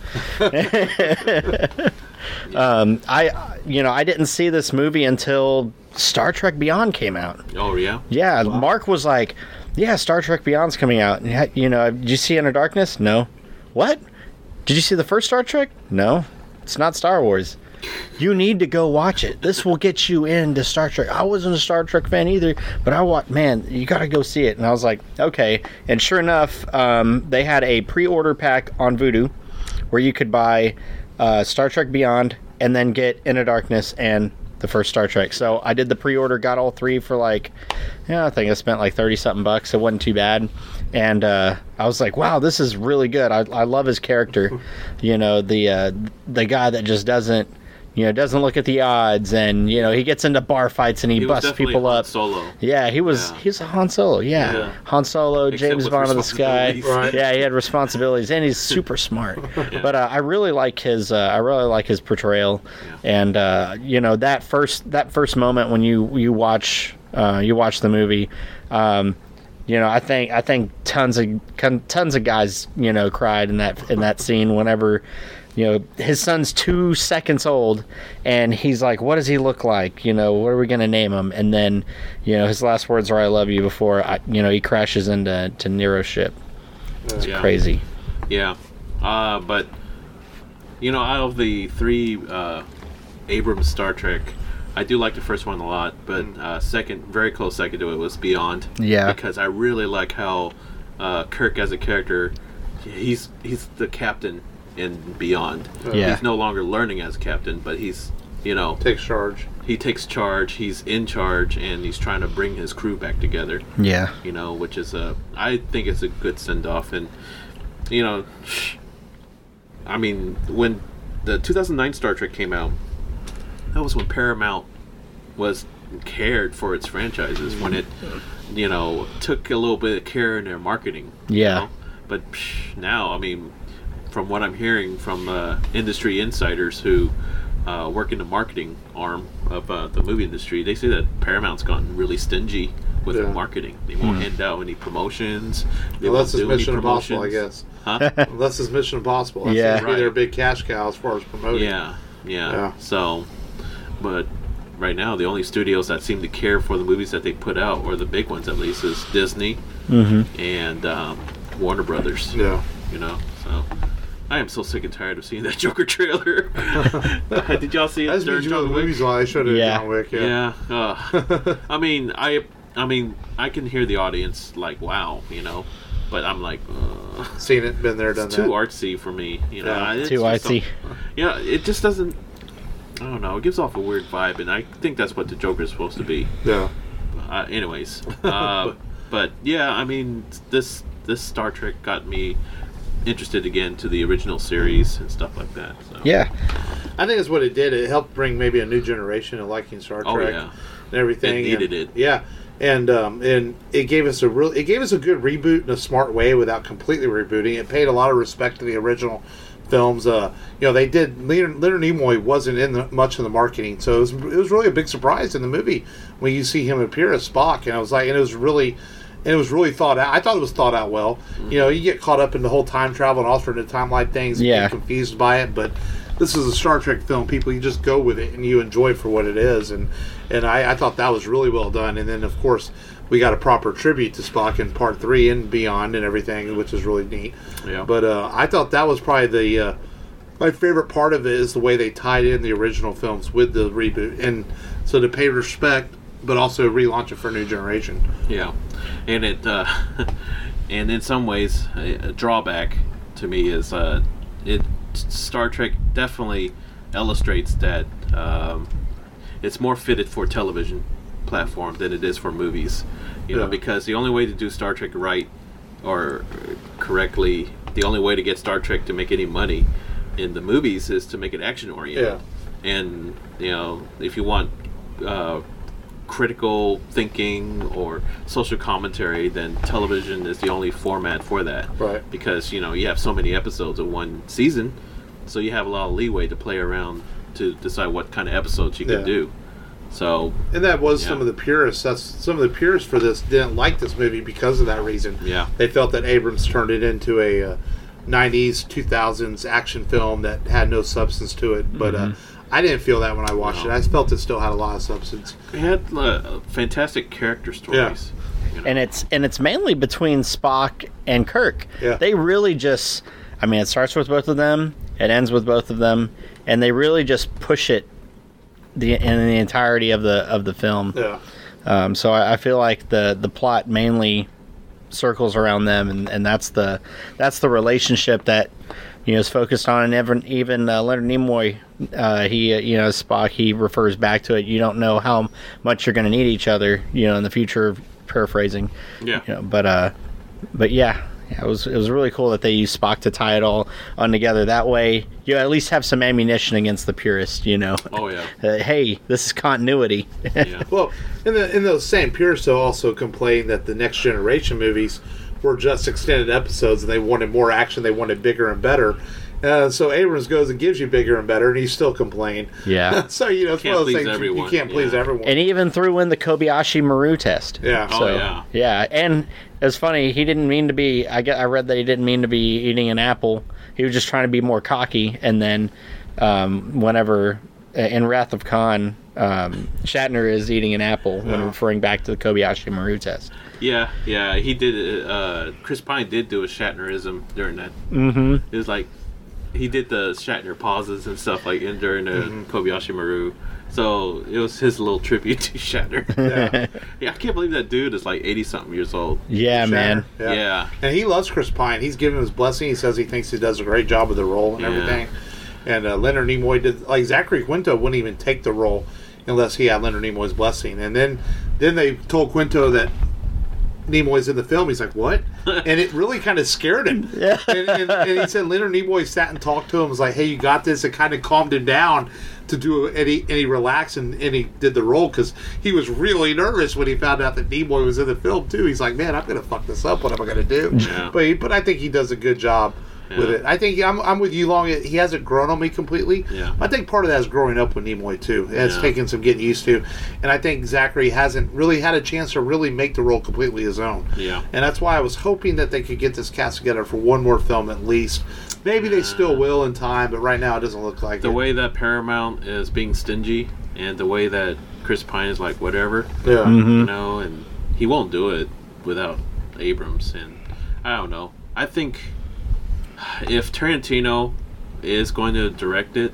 um, I, you know, I didn't see this movie until Star Trek Beyond came out.
Oh yeah,
Yeah, Mark was like, yeah, Star Trek Beyond's coming out. And, ha- you know, did you see Inner Darkness? No. What? Did you see the first Star Trek? No. It's not Star Wars. You need to go watch it. This will get you into Star Trek. I wasn't a Star Trek fan either, but I want, man, you got to go see it. And I was like, okay. And sure enough, um, they had a pre-order pack on Vudu where you could buy uh, Star Trek Beyond and then get Inner Darkness and the first Star Trek. So I did the pre-order, got all three for like, yeah, I think I spent like thirty something bucks. It wasn't too bad. And uh, I was like, wow, this is really good. I, I love his character. You know, the uh, the guy that just doesn't, you know, doesn't look at the odds, and you know, he gets into bar fights and he,
he was
busts
definitely
people
Han
up.
Solo.
Yeah, he was.
Yeah.
He's a Han Solo. Yeah,
Yeah.
Han Solo,
Except
James
with
Bond of the sky.
responsibilities.
Right.
Yeah, he had responsibilities, and he's super smart. But uh, I really like his. Uh, I really like his portrayal, and uh, you know that first that first moment when you you watch uh, you watch the movie. Um, you know, I think I think tons of tons of guys, you know, cried in that in that scene whenever, you know, his son's two seconds old, and he's like, "What does he look like? You know, what are we gonna name him?" And then, you know, his last words are "I love you" before I, you know, he crashes into to Nero's ship. It's
Yeah.
crazy.
Yeah, uh, but you know, out of the three uh, Abrams Star Trek, I do like the first one a lot. But uh, second, very close second to it was Beyond.
Yeah.
because I really like how uh, Kirk as a character, he's he's the captain in Beyond.
Yeah.
He's no longer learning as captain, but he's you know
Takes charge.
he takes charge. He's in charge, and he's trying to bring his crew back together.
Yeah.
You know, which is a I think it's a good send off, and you know, I mean, when the two thousand nine Star Trek came out, that was when Paramount was cared for its franchises, when it, you know, took a little bit of care in their marketing.
Yeah.
You know? But psh, now, I mean, from what I'm hearing from uh, industry insiders who uh, work in the marketing arm of uh, the movie industry, they say that Paramount's gotten really stingy with
Yeah.
their marketing. They won't
Hmm.
hand out any promotions. They
Unless
won't
it's
do any
Mission Impossible, I
promotions.
guess.
Huh?
Unless it's Mission Impossible. That's
Yeah.
yeah. Be their
Right.
big cash cow as far as promoting.
Yeah, yeah,
Yeah.
So, but right now, the only studios that seem to care for the movies that they put out, or the big ones at least, is Disney
Mm-hmm.
and um, Warner Brothers.
Yeah.
You know, so I am so sick and tired of seeing that Joker trailer. Did y'all see it?
I just
during
mean you know
John
the
Wick?
movies while I showed it
Yeah.
at John Wick.
Yeah. uh, I mean, I, I mean, I can hear the audience like, "Wow," you know, but I'm like, uh,
Seen it, been there, done
it's
that.
too artsy for me. You know,
Yeah.
It's
Too
just
artsy.
some- Yeah, it just doesn't. I don't know. It gives off a weird vibe, and I think that's what the Joker is supposed to be.
Yeah.
Uh, anyways, uh, but yeah, I mean, this this Star Trek got me interested again to the original series and stuff like that. So.
Yeah.
I think that's what it did. It helped bring maybe a new generation of liking Star Trek
Oh yeah.
and everything.
It needed
and,
it.
Yeah. And um, and it gave us a real it gave us a good reboot in a smart way without completely rebooting. It paid a lot of respect to the original films. Uh, you know, they did. Leonard, Leonard Nimoy wasn't in the, much of the marketing, so it was, it was really a big surprise in the movie when you see him appear as Spock. And I was like, and it was really, and it was really thought out. I thought it was thought out well.
Mm-hmm.
You know, you get caught up in the whole time travel and alternate timeline things, and
Yeah.
get confused by it, but. This is a Star Trek film. People, you just go with it and you enjoy it for what it is, and and I, I thought that was really well done. And then, of course, we got a proper tribute to Spock in Part Three and beyond and everything, which is really neat.
Yeah.
But uh, I thought that was probably the uh, my favorite part of it is the way they tied in the original films with the reboot, and so to pay respect, but also relaunch it for a new generation.
Yeah, and it uh, and in some ways a, a drawback to me is uh, it Star Trek definitely illustrates that um, it's more fitted for television platform than it is for movies. You know,
Yeah.
because the only way to do Star Trek right or correctly, the only way to get Star Trek to make any money in the movies is to make it action oriented.
Yeah.
And you know, if you want uh, critical thinking or social commentary, then television is the only format for that.
Right.
Because you know you have so many episodes of one season, so you have a lot of leeway to play around to decide what kind of episodes you can
Yeah.
do. So
And that was
Yeah.
some of the purists. That's some of the purists for this didn't like this movie because of that reason.
yeah,
They felt that Abrams turned it into a uh, nineties, two thousands action film that had no substance to it. But uh, I didn't feel that when I watched
No.
it. I felt it still had a lot of substance.
it had uh, fantastic character stories. You know?
And it's and it's mainly between Spock and Kirk.
Yeah.
They really just I mean it starts with both of them, it ends with both of them, and they really just push it the in the entirety of the of the film.
Yeah.
Um, so I, I feel like the the plot mainly circles around them, and, and that's the that's the relationship that you know is focused on. And even even uh, Leonard Nimoy, uh, he uh, you know Spock, he refers back to it. You don't know how much you're going to need each other, you know, in the future. Paraphrasing,
yeah,
you know, but uh, but yeah. Yeah, it was it was really cool that they used Spock to tie it all on together. That way, you at least have some ammunition against the purist. You know,
oh yeah,
uh, hey, this is continuity.
yeah.
Well, in the in those same purists though also complained that the Next Generation movies were just extended episodes and they wanted more action. They wanted bigger and better. Uh, so Abrams goes and gives you bigger and better, and you still complain.
Yeah.
So you know it's
Can't
one of those
please
things you-
everyone,
you can't please
yeah.
everyone.
And he even threw in the Kobayashi Maru test.
yeah.
Oh,
So,
yeah.
yeah, and it's funny. He didn't mean to be. I get. I read that he didn't mean to be eating an apple. He was just trying to be more cocky. And then, um, whenever uh, in Wrath of Khan, um, Shatner is eating an apple when
Yeah.
referring back to the Kobayashi Maru test.
Yeah, yeah, he did. Uh, Chris Pine did do a Shatnerism during that.
Mm-hmm.
It was like he did the Shatner pauses and stuff like in during the
Mm-hmm.
Kobayashi Maru. So it was his little tribute to Shatner.
Yeah.
Yeah, I can't believe that dude is like eighty something years old.
Yeah, man.
Shatner.
Yeah.
And he loves Chris Pine. He's given his blessing. He says he thinks he does a great job with the role and
Yeah.
everything. And uh, Leonard Nimoy did. Like Zachary Quinto wouldn't even take the role unless he had Leonard Nimoy's blessing. And then, then they told Quinto that Nimoy's in the film. He's like, what? And it really kind of scared him.
Yeah.
And, and, and he said Leonard Nimoy sat and talked to him. Was like, hey, you got this. It kind of calmed him down to do it. And he, and he relaxed and, and he did the role because he was really nervous when he found out that Nimoy was in the film too. He's like, man, I'm going to fuck this up. What am I going to do?
Yeah.
But he, but I think he does a good job.
Yeah.
With it, I think I'm, I'm with you, Long. He hasn't grown on me completely.
Yeah.
I think part of that is growing up with Nimoy too. It's
Yeah.
taken some getting used to, and I think Zachary hasn't really had a chance to really make the role completely his own.
Yeah.
And that's why I was hoping that they could get this cast together for one more film at least. Maybe they still will in time, but right now it doesn't look like
The
it.
way that Paramount is being stingy, and the way that Chris Pine is like whatever,
Yeah.
you know, and he won't do it without Abrams. And I don't know. I think if Tarantino is going to direct it,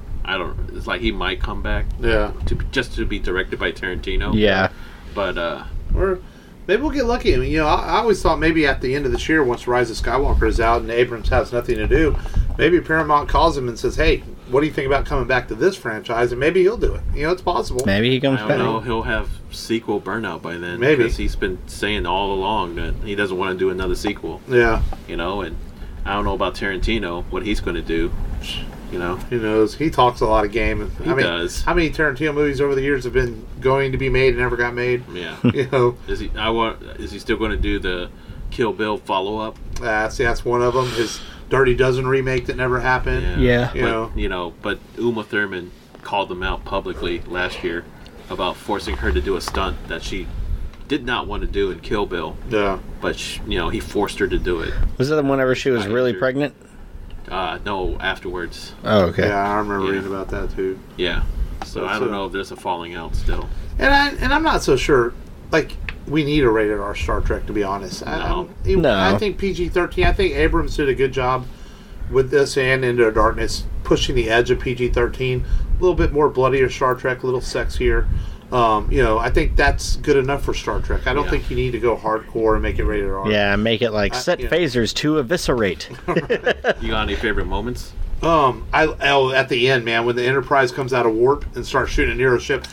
I don't. It's like he might come back
Yeah.
to just to be directed by Tarantino.
Yeah.
But uh,
Or maybe we'll get lucky. I mean, you know, I, I always thought maybe at the end of this year, once Rise of Skywalker is out and Abrams has nothing to do, maybe Paramount calls him and says, "Hey, what do you think about coming back to this franchise?" And maybe he'll do it. You know, it's possible.
Maybe he comes
I don't
back.
know. He'll have sequel burnout by then.
Maybe.
Because he's been saying all along that he doesn't want to do another sequel.
Yeah.
You know, and I don't know about Tarantino, what he's going to do. You know,
Who knows? He talks a lot of game.
He
I mean,
does.
How many Tarantino movies over the years have been going to be made and never got made?
yeah.
You know,
Is he? I want. Is he still going to do the Kill Bill follow up?
uh, see, that's one of them. His Dirty Dozen remake that never happened.
Yeah.
You
but,
know.
you know, but Uma Thurman called them out publicly last year about forcing her to do a stunt that she did not want to do in Kill Bill,
Yeah.
but she, you know, he forced her to do it.
Was it whenever she was
I
really
agree.
pregnant?
Uh, no, afterwards.
Oh, okay.
Yeah, I remember
Yeah.
reading about that too.
Yeah. So
That's
I don't
a-
know if there's a falling out still.
And I and I'm not so sure. Like, we need a rated R Star Trek, to be honest. I,
No.
I,
No.
I think P G thirteen. I think Abrams did a good job with this and Into Darkness, pushing the edge of P G thirteen. A little bit more bloodier Star Trek, a little sexier. Um, you know, I think that's good enough for Star Trek. I don't
Yeah.
think you need to go hardcore and make it rated R.
Yeah, make it like
I-
set
yeah.
phasers to eviscerate.
You got any favorite moments?
Um, I oh, at the end, man, when the Enterprise comes out of warp and starts shooting at Nero's ship,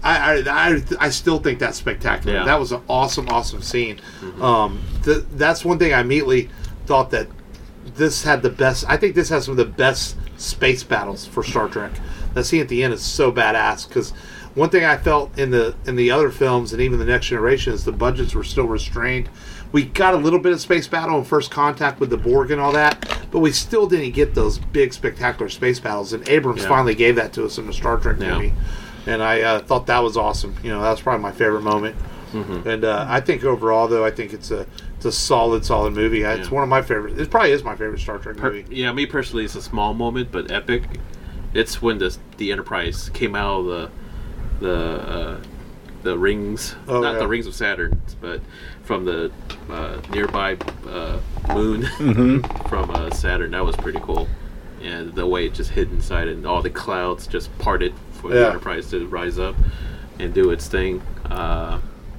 I I, I, I still think that's spectacular.
Yeah.
That was an awesome, awesome scene. Um, th- that's one thing I immediately thought that this had the best. I think this has some of the best space battles for Star Trek. That scene at the end is so badass because one thing I felt in the in the other films and even the Next Generation is the budgets were still restrained. We got a little bit of space battle in First Contact with the Borg and all that, but we still didn't get those big, spectacular space battles. And Abrams
Yeah.
finally gave that to us in the Star Trek
Yeah.
movie, and I uh, thought that was awesome. You know, that was probably my favorite moment.
Mm-hmm.
And uh, I think overall, though, I think it's a it's a solid, solid movie. It's
Yeah.
one of my favorite. It probably is my favorite Star Trek
Per-
movie.
yeah, me personally, it's a small moment, but epic. It's when the the Enterprise came out of the the uh, the rings,
Oh,
not
yeah.
the rings of Saturn, but from the uh, nearby uh, moon
Mm-hmm.
from uh, Saturn. That was pretty cool, and the way it just hid inside it, and all the clouds just parted for the
Yeah.
Enterprise to rise up and do its thing. Uh,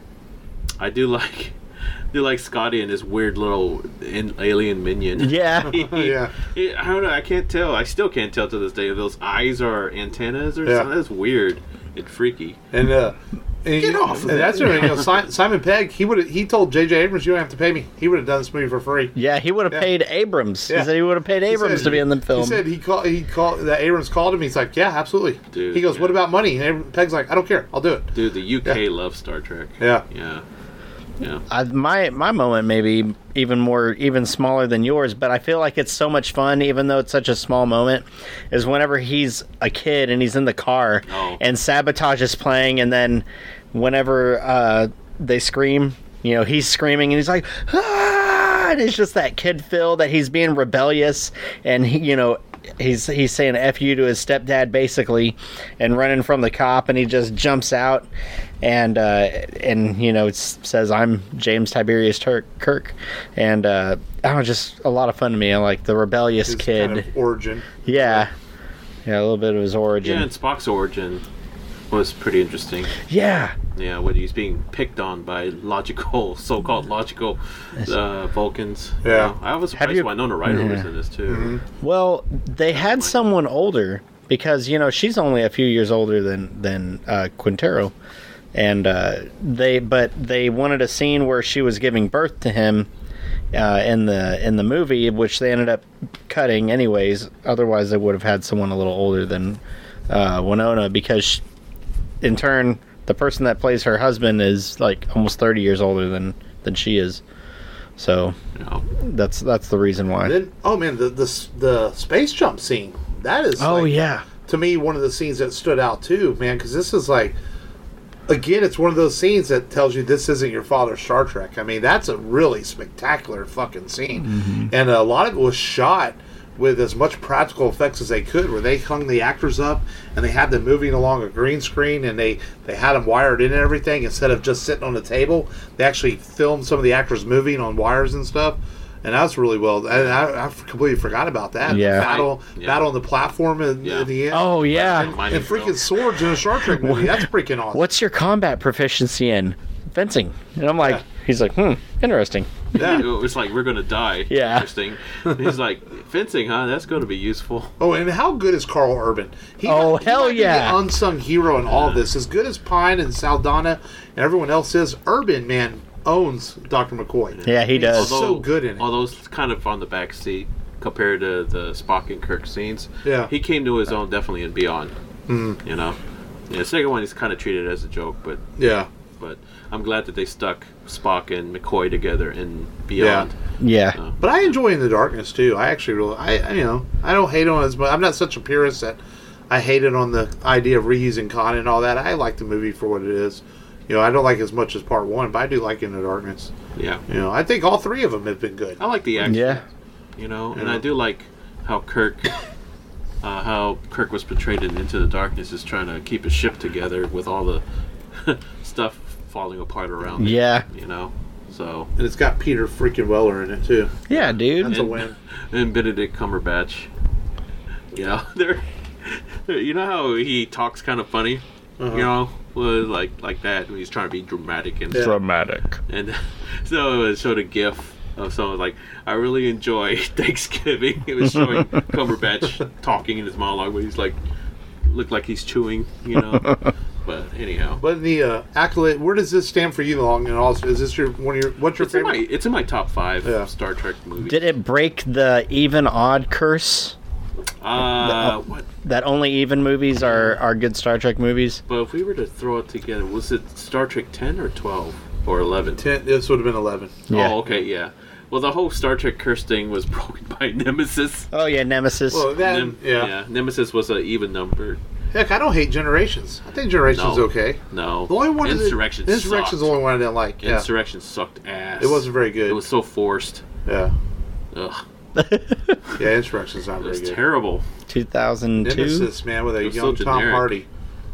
I do like. Do like Scotty and this weird little in, alien minion.
Yeah.
Yeah.
He- I don't know. I can't tell. I still can't tell to this day if those eyes are antennas or
Yeah.
something. That's weird and freaky.
And uh, and,
Get off of
and
it.
that's what, you know, Si- Simon Pegg. He would he told J J Abrams, "You don't have to pay me." He would have done this movie for free.
Yeah, he would have
Yeah.
paid Abrams.
Yeah.
He said he would have paid Abrams
said-
to be in the film.
He said he called. He called. That Abrams called him. He's like, "Yeah, absolutely."
Dude,
he goes, "What
yeah.
about money?" And Abram- Pegg's like, "I don't care. I'll do it."
Dude, the U K
Yeah.
loves Star Trek.
Yeah.
Yeah. Yeah.
I, my my moment may be even more even smaller than yours, but I feel like it's so much fun, even though it's such a small moment. Is whenever he's a kid and he's in the car
Oh.
and Sabotage is playing, and then whenever uh, they scream, you know, he's screaming and he's like, ah! And it's just that kid feel that he's being rebellious, and he, you know. He's he's saying F you to his stepdad basically, and running from the cop, and he just jumps out, and uh, and you know it says I'm James Tiberius Turk Kirk, and uh, I don't know, just a lot of fun to me. I like the rebellious
His
kid,
kind of origin.
yeah, yeah, a little bit of his
Yeah,
origin,
and Spock's origin was pretty interesting.
yeah,
Yeah, when he's being picked on by logical, so-called logical uh, Vulcans. you
Yeah.
know. I was
Have
surprised
you-
Winona Ryder was
Yeah.
in this too.
Well, they had someone older because you know she's only a few years older than than uh, Quintero, and uh, they but they wanted a scene where she was giving birth to him uh, in the in the movie, which they ended up cutting anyways. Otherwise, they would have had someone a little older than uh, Winona, because she, in turn, the person that plays her husband is like almost thirty years older than than she is. So
No.
that's that's the reason why.
Then, oh man, the, the the space jump scene. That is.
Oh
like,
yeah.
to me, one of the scenes that stood out too, man, because this is like, again, it's one of those scenes that tells you this isn't your father's Star Trek. I mean, that's a really spectacular fucking scene,
Mm-hmm.
and a lot of it was shot with as much practical effects as they could, where they hung the actors up and they had them moving along a green screen, and they they had them wired in and everything instead of just sitting on the table. They actually filmed some of the actors moving on wires and stuff. And that was really well. And I, I completely forgot about that.
Yeah.
The battle,
Yeah.
battle on the platform in,
Yeah.
in the end.
Oh yeah.
Mine
and
as
freaking
well.
swords in a Star Trek movie. That's freaking awesome.
What's your combat proficiency in? Fencing. And I'm like,
Yeah.
he's like, hmm, interesting.
Yeah.
It was like, we're going to die.
Yeah.
Interesting. He's like, fencing, huh? That's going to be useful.
Oh, and how good is Carl Urban? He
Oh,
he
hell
might be
yeah.
the unsung hero in all of this. As good as Pine and Saldana and everyone else is, Urban, man, owns Doctor McCoy.
Yeah, he
He's
does.
so good in it.
Although it's kind of on the back seat compared to the Spock and Kirk scenes.
Yeah.
He came to his own definitely in Beyond. Mm. You know? Yeah, the second one he's kind of treated as a joke, but
Yeah.
but I'm glad that they stuck Spock and McCoy together in Beyond.
Yeah.
But I enjoy In the Darkness too. I actually really, I I, you know, I don't hate on it as much. I'm not such a purist that I hated on the idea of reusing Khan and all that. I like the movie for what it is. You know, I don't like it as much as part one, but I do like In the Darkness.
Yeah.
You know, I think all three of them have been good.
I like the action.
Yeah.
You know, and
Yeah.
I do like how Kirk, uh, how Kirk was portrayed in Into the Darkness is trying to keep his ship together with all the stuff falling apart around. it,
Yeah.
You know, so
And it's got Peter freaking Weller in it too.
Yeah, dude.
That's a
and,
win.
and Benedict Cumberbatch. You know, they're, you know how he talks kind of funny.
Uh-huh.
You know, was like like that when he's trying to be dramatic and
Yeah.
Dramatic.
and so it showed a gif of someone like, I really enjoy Thanksgiving. It was showing Cumberbatch talking in his monologue, but he's like, looked like he's chewing, you know. But anyhow,
But the uh, accolade, where does this stand for you, Long? And also, is this your one of your what's your
it's in
favorite?
my it's in my top five
Yeah.
Star Trek movies.
Did it break the even odd curse
uh, what?
that only even movies are, are good Star Trek movies?
But if we were to throw it together, was it Star Trek ten or twelve or eleven?
Ten, this would have been eleven.
Yeah.
Oh, okay, yeah. Well, the whole Star Trek curse thing was broken by Nemesis.
Oh yeah, Nemesis.
Well, then
Nem-
yeah.
Nemesis was an even number.
Heck, I don't hate Generations. I think Generations
No.
okay.
No.
The only one
Insurrection.
That, Insurrection's the
sucked.
only one I didn't like. Yeah,
Insurrection sucked ass.
it wasn't very good.
It was so forced.
yeah,
Ugh.
yeah. Insurrection's not
It
very
was
good.
terrible.
two thousand two.
Nemesis, man, with a
It was
young
so
Tom
generic.
Hardy.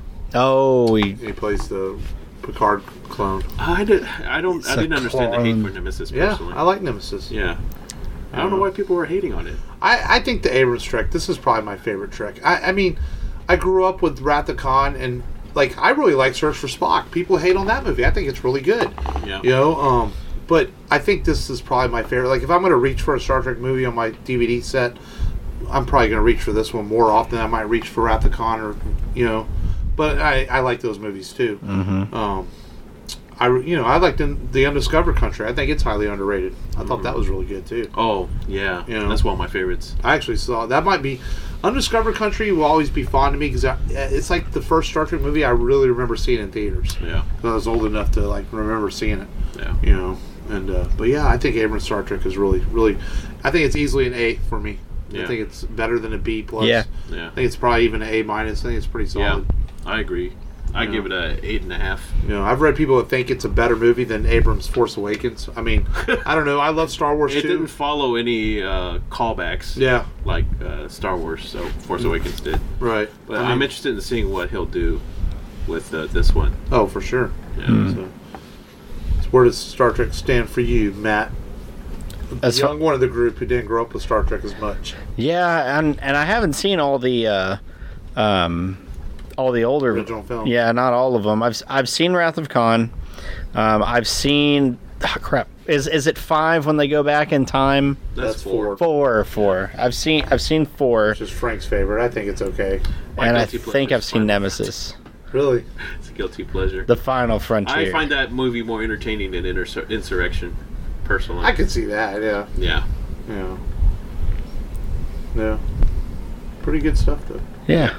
Oh, he,
He plays the Picard clone.
I did. I don't.
It's
I
a
didn't understand the hate
clone.
for Nemesis
Yeah,
personally.
I like Nemesis.
Yeah. I don't know why people were hating on it.
I, I think the Abrams Trek, this is probably my favorite Trek. I, I mean, I grew up with Wrath of Khan, and, like, I really like Search for Spock. People hate on that movie. I think it's really good.
Yeah.
You know, um, but I think this is probably my favorite. Like, if I'm going to reach for a Star Trek movie on my D V D set, I'm probably going to reach for this one more often than I might reach for Wrath of Khan or, you know. But I, I like those movies, too.
mm-hmm.
Um, I, you know, I like the, the Undiscovered Country. I think it's highly underrated. I thought that was really good, too.
Oh yeah.
You know.
That's one of my favorites.
I actually saw that might be Undiscovered Country will always be fond of me because it's like the first Star Trek movie I really remember seeing in theaters.
Yeah.
I was old enough to like remember seeing it,
Yeah.
you know. And uh, but yeah, I think Abrams Star Trek is really, really. I think it's easily an A for me.
Yeah.
I think it's better than a B plus.
Yeah.
Yeah.
I think it's probably even an A minus. I think it's pretty solid.
Yeah. I agree. I
Yeah.
give it a eight and a half.
You know, I've read people that think it's a better movie than Abrams Force Awakens. I mean, I don't know. I love Star Wars
It
too.
didn't follow any uh, callbacks.
Yeah,
Like uh, Star Wars, so Force Awakens did.
right.
But
I mean,
I'm interested in seeing what he'll do with uh, this one.
oh, for sure.
Yeah.
So, so where does Star Trek stand for you, Matt? The
As
young
far-
one of the group who didn't grow up with Star Trek as much.
Yeah, and and I haven't seen all the uh, um, all the older
Original film.
Yeah, not all of them. I've I've seen Wrath of Khan. Um, I've seen oh, crap. Is is it five when they go back in time?
That's,
That's
four.
four.
Four or four. I've seen I've seen four,
Which is Frank's favorite. I think it's okay.
Why
and I
don't you put
think I've
this
seen
one?
Nemesis.
Really?
It's a guilty pleasure.
The Final Frontier.
I find that movie more entertaining than Insur- Insurrection, personally.
I can see that. Yeah.
Yeah.
Yeah. Yeah. Pretty good stuff though.
Yeah.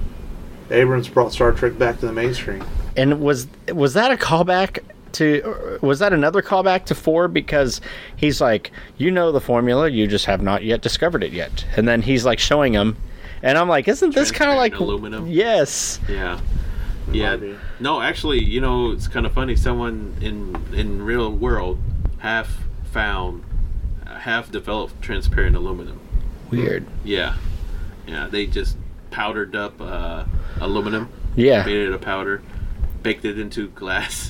Abrams brought Star Trek back to the mainstream.
And was was that a callback to? Was that another callback to four? Because he's like, you know the formula, you just have not yet discovered it yet. And then he's like showing him, and I'm like, isn't this kind of like
aluminum?
Yes.
Yeah. Yeah. No, actually, you know, it's kind of funny. Someone in in real world have found, have developed transparent aluminum.
Weird.
Yeah. Yeah. They just powdered up uh, aluminum.
Yeah.
Made it a powder, baked it into glass,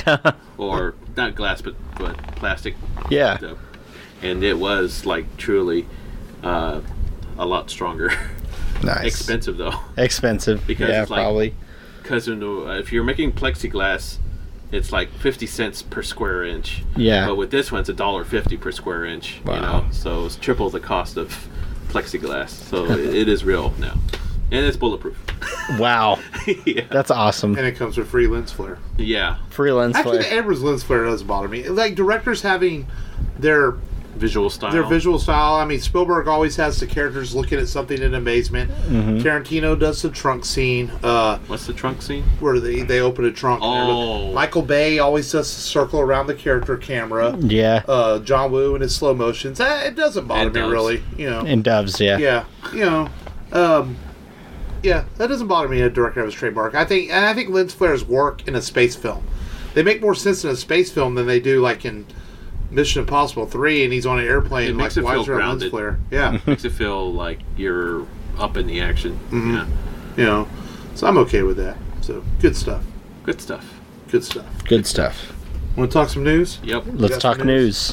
or not glass, but but plastic.
Yeah.
Stuff. And it was like truly uh, a lot stronger.
Nice.
Expensive though.
Expensive.
Because
yeah,
it's like,
probably.
Because if you're making plexiglass, it's like fifty cents per square inch.
Yeah.
But with this one, it's a dollar fifty per square inch.
Wow.
You know, so it's triple the cost of plexiglass. So it, it is real now, and it's bulletproof.
Wow.
Yeah.
That's awesome.
And it comes with free lens flare.
Yeah.
Free lens
Actually,
flare.
the Abrams lens flare doesn't bother me. Like directors having their
Visual style.
their visual style. I mean, Spielberg always has the characters looking at something in amazement.
Mm-hmm.
Tarantino does the trunk scene. Uh,
What's the trunk scene?
where they, they open a trunk.
Oh.
Michael Bay always does the circle around the character camera.
Yeah.
Uh, John Woo and his slow motions. Eh, It doesn't bother
It
me
does.
really. You know.
And doves, yeah.
Yeah. You know. Um, yeah, that doesn't bother me. A director has trademark. I think, and I think lens flares work in a space film. They make more sense in a space film than they do like in Mission Impossible three, and he's on an airplane.
It
Like,
makes it
why
feel
is there a lens
grounded.
flare? Yeah.
Makes it feel like you're up in the action.
Mhm.
Yeah.
You know. So I'm okay with that. So good stuff.
Good stuff.
Good stuff.
Good stuff.
Want to talk some news?
Yep.
Let's
got
talk
some
news.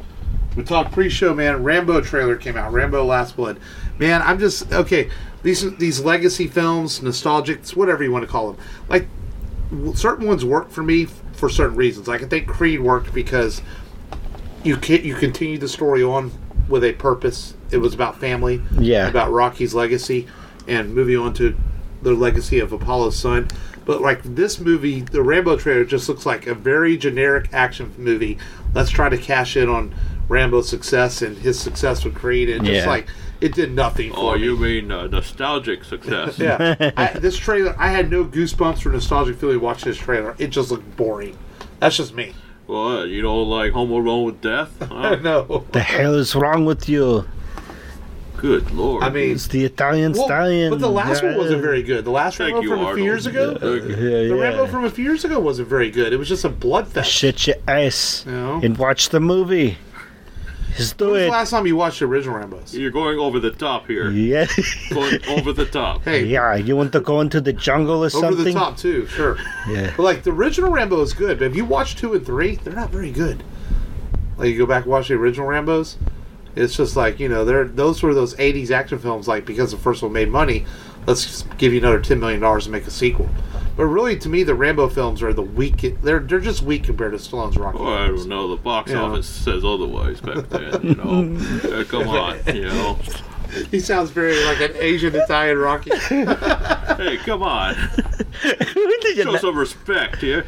We talked pre-show, man. Rambo trailer came out. Rambo: Last Blood. Man, I'm just okay. These these legacy films, nostalgic, whatever you want to call them. Like w- certain ones work for me f- for certain reasons. Like I think Creed worked because you can you continue the story on with a purpose. It was about family.
Yeah.
About Rocky's legacy and moving on to the legacy of Apollo's son. But like this movie, the Rambo trailer just looks like a very generic action movie. Let's try to cash in on Rambo's success and his success with Creed. And just
Yeah.
like it did nothing for
Oh,
me.
you mean uh, nostalgic success?
Yeah, I, this trailer, I had no goosebumps or nostalgic feeling watching this trailer. It just looked boring. That's just me.
What, you don't like Home Alone with death? Huh?
No.
The hell is wrong with you?
Good lord.
I mean,
It's the Italian
well,
stallion.
but the last one wasn't
Yeah.
very good. The last
Thank
Rambo
you,
from a few
Arnold.
years ago,
Thank you.
Yeah,
the
yeah.
Rambo from a few years ago wasn't very good. It was just a blood fest.
Shut your ass
You know?
and watch the movie. Just do
When was
it.
the last time you watched the original Rambos?
You're going over the top here.
Yeah.
Going over the top.
Hey,
Yeah, you want to go into the jungle or
over
something?
the top too, sure.
Yeah.
But like the original Rambo is good, but if you watch two and three, they're not very good. Like you go back and watch the original Rambos, it's just like, you know, they're those were those eighties action films. Like because the first one made money, let's just give you another ten million dollars and make a sequel. But really, to me, the Rambo films are the weak. They're they're just weak compared to Stallone's Rocky.
Oh, I
films.
don't know. The box
Yeah.
office says otherwise back then. You know, Uh, come on. You know,
He sounds very like an Asian Italian Rocky.
hey, come on.
Did you
Show
not-
some respect here.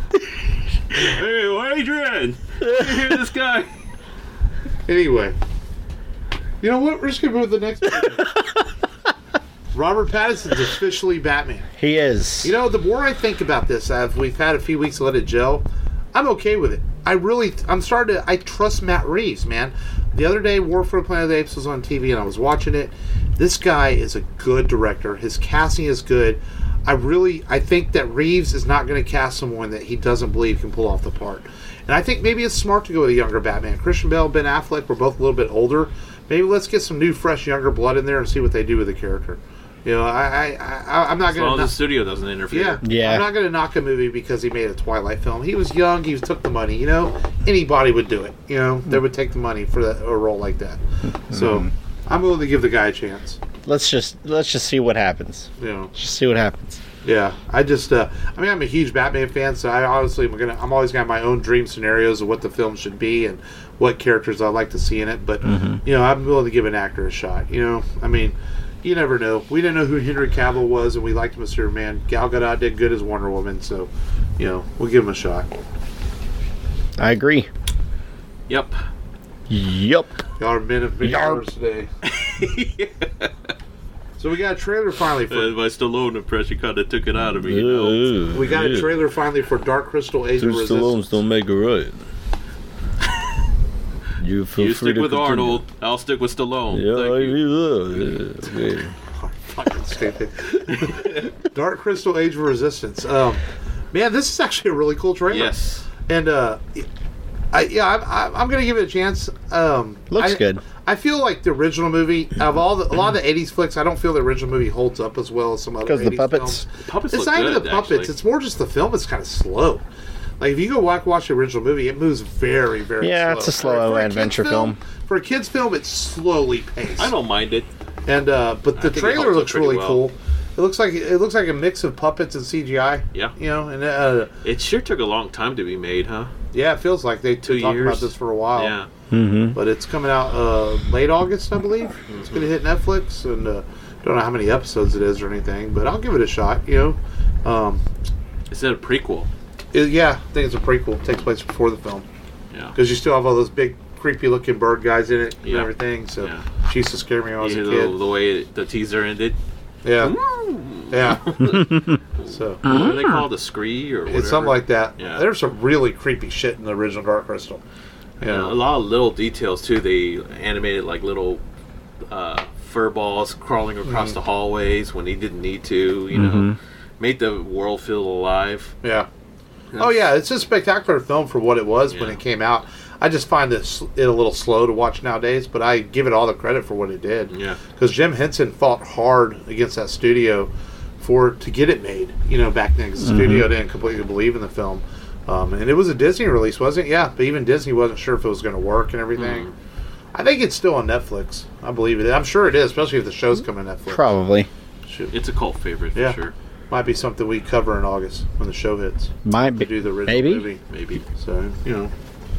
Hey, Adrian, you hear this guy?
Anyway, you know what? We're just gonna move to the next one. Robert Pattinson's officially Batman.
He is.
You know, the more I think about this, as we've had a few weeks to let it gel, I'm okay with it. I really, I'm starting to, I trust Matt Reeves, man. The other day, War for the Planet of the Apes was on T V and I was watching it. This guy is a good director. His casting is good. I really, I think that Reeves is not going to cast someone that he doesn't believe can pull off the part. And I think maybe it's smart to go with a younger Batman. Christian Bale, Ben Affleck, we're both a little bit older. Maybe let's get some new, fresh, younger blood in there and see what they do with the character. You know, I, I, I I'm not
As
going
long
to.
as the studio doesn't interfere.
Yeah,
Yeah.
I'm not going to knock a movie because he made a Twilight film. He was young. He took the money. You know, anybody would do it. You know, they would take the money for that, a role like that. So I'm willing to give the guy a chance.
Let's just let's just see what happens.
You know,
Just see what happens.
yeah. I just, uh, I mean, I'm a huge Batman fan, so I honestly am gonna. I'm always got my own dream scenarios of what the film should be and what characters I'd like to see in it. But you know, I'm willing to give an actor a shot. You know, I mean. you never know. We didn't know who Henry Cavill was, and we liked him as Superman. Gal Gadot did good as Wonder Woman, so you know we'll give him a shot.
I agree.
Yep.
Yup.
Y'all are men of big
Yarp.
words today. So we got a trailer finally for.
Uh, my Stallone impression kind of took it out of me. You know?
We got a trailer finally for Dark Crystal: Age of
Two
Resistance.
Stallones don't make it right. You feel
You
free
stick
to
with
continue.
Arnold. I'll stick with Stallone.
Yeah,
Thank
I-
you.
yeah, yeah.
Fucking stupid. Dark Crystal: Age of Resistance. Um, man, this is actually a really cool trailer.
Yes.
And uh, I yeah, I'm, I'm- I'm gonna give it a chance. Um,
Looks
I,
good.
I feel like the original movie of all the, a lot of the eighties flicks. I don't feel the original movie holds up as well as some other
Because the
eighties
puppets.
films.
Puppets
It's
look
not even
good,
the puppets.
actually.
It's more just the film is kind of slow. Like if you go watch, watch the original movie, it moves very, very.
Yeah,
slow.
it's a
For-
slow
for a kid's
adventure film.
For a kids' film, it's slowly paced.
I don't mind it.
And uh, but the
think it
trailer
holds up
looks
pretty
really
well.
cool. It looks like it looks like a mix of puppets and C G I.
Yeah.
You know, and uh,
It sure took a long time to be made, huh?
yeah, it feels like they
Two
talked about
years.
this for a while.
Yeah.
Mm-hmm.
But it's coming out uh, late August, I believe. It's going to hit Netflix, and uh, don't know how many episodes it is or anything, but I'll give it a shot. You know, um,
Is it a prequel?
it- yeah, I think it's a prequel. It takes place before the film
Yeah.
because you still have all those big, creepy-looking bird guys in it and
Yeah.
everything. So
Yeah.
she used to scare me when I was
You
a
know,
kid.
the, the way the teaser ended.
Yeah, yeah. So
What do they call it? The scree or whatever?
it's something like that.
Yeah.
There's some really creepy shit in the original Dark Crystal. You
Yeah,
know.
a lot of little details too. They animated like little uh, fur balls crawling across
Mm-hmm.
the hallways when he didn't need to. You know, made the world feel alive.
Yeah. Oh yeah, it's a spectacular film for what it was when
Yeah.
it came out. I just find this it a little slow to watch nowadays, but I give it all the credit for what it did.
Yeah.
Because Jim Henson fought hard against that studio for to get it made. You know, back then 'cause the studio didn't completely believe in the film, um, and it was a Disney release, wasn't it? Yeah, but even Disney wasn't sure if it was going to work and everything.
Mhm.
I think it's still on Netflix. I believe it. I'm sure it is, especially if the show's coming on Netflix.
Probably.
Should,
It's a cult favorite for
Yeah.
sure.
might be something we cover in August when the show hits.
Might
To
be.
do the original
Maybe.
movie.
Maybe.
So you know.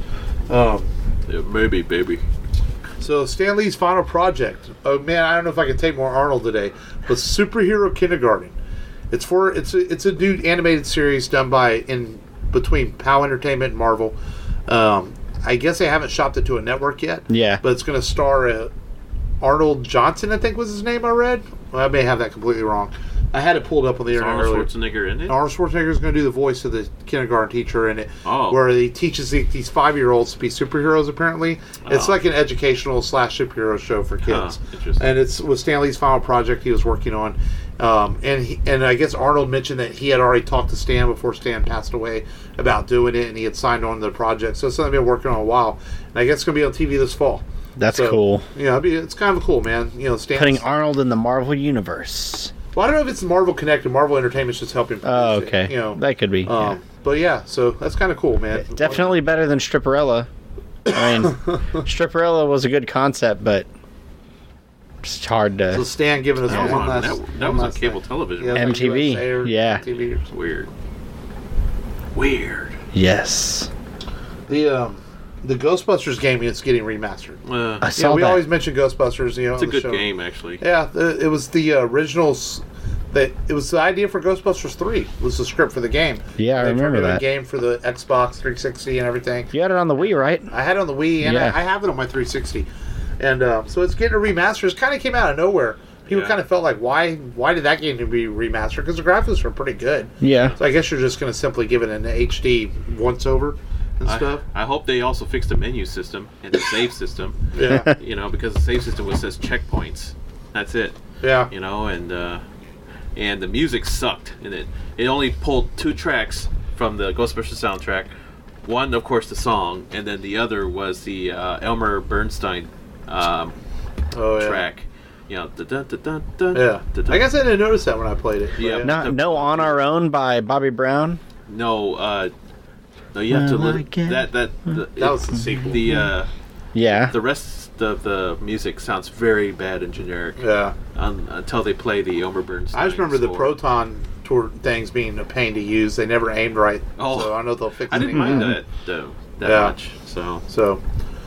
Um,
Yeah, maybe, baby.
So Stan Lee's final project. Oh man, I don't know if I can take more Arnold today, but Superhero Kindergarten. It's for it's a it's a new animated series done by in between POW Entertainment and Marvel. Um, I guess they haven't shopped it to a network yet.
Yeah.
But it's going to star uh, Arnold Johnson, I think was his name. I read. Well, I may have that completely wrong. I had it pulled up on the
Is
internet
Arnold
earlier.
Schwarzenegger in it?
Arnold Schwarzenegger is going to do the voice of the kindergarten teacher in it,
Oh.
where he teaches the, these five-year-olds to be superheroes. Apparently, it's
Oh.
like an educational slash superhero show for kids.
Huh, interesting.
And it's was Stan Lee's final project he was working on, um, and he, and I guess Arnold mentioned that he had already talked to Stan before Stan passed away about doing it, and he had signed on to the project. So it's something they've been working on a while, and I guess it's going to be on T V this fall.
That's
So,
cool.
You know, it'd be, it's kind of cool, man. You know, Stan.
Putting Arnold in the Marvel universe.
Well, I don't know if it's Marvel connected. Marvel Entertainment's just helping.
Oh,
produce it,
okay.
you know,
That could be.
Um, But yeah, so that's kind of cool, man.
Definitely better than Stripperella. I mean, Stripperella was a good concept, but it's hard
So
to.
Stan giving us
That was
one
on,
last.
that, that
one
was on
last
cable
thing.
television.
Yeah,
right?
M T V,
U S A or
yeah.
M T V or something.
Weird. Weird.
Yes.
The um, the Ghostbusters game is getting remastered.
Uh,
I
Yeah,
saw
we
that.
always mention Ghostbusters. You know,
it's
on
a
the
good
show.
game, actually.
Yeah, the, it was the uh, originals. That it was the idea for Ghostbusters three was the script for the game.
Yeah, I
They
remember
turned it into
that.
a game for the Xbox three sixty and everything.
You had it on the Wii, right?
I had it on the Wii and
Yeah.
I, I have it on my three sixty, and uh, so it's getting a remaster. It kind of came out of nowhere. People
Yeah.
kind of felt like, why why did that game need to be remastered? Because the graphics were pretty good.
Yeah.
So I guess you're just going to simply give it an H D once over and
I,
stuff.
I hope they also fix the menu system and the save system.
Yeah,
You know, because the save system was says checkpoints. That's it.
yeah,
You know, and uh, and the music sucked in it. It only pulled two tracks from the Ghostbusters soundtrack. One, of course, the song, and then the other was the uh, Elmer Bernstein um,
oh yeah,
track. You know, dun, dun, dun, dun,
yeah.
dun, dun.
I guess I didn't notice that when I played it. but
Yeah.
yeah.
Not no On Our Own by Bobby Brown.
No, uh, no, you have to
Well, I
li-
guess-
that that the,
That was the sequel.
The uh,
Yeah.
the rest of the music sounds very bad and generic
Yeah.
un, until they play the Elmer Bernstein.
I just remember the
score.
Proton tour things being a pain to use. They never aimed right.
Oh.
So I know they'll fix
I
it.
didn't mind that though that
Yeah.
much. So
So,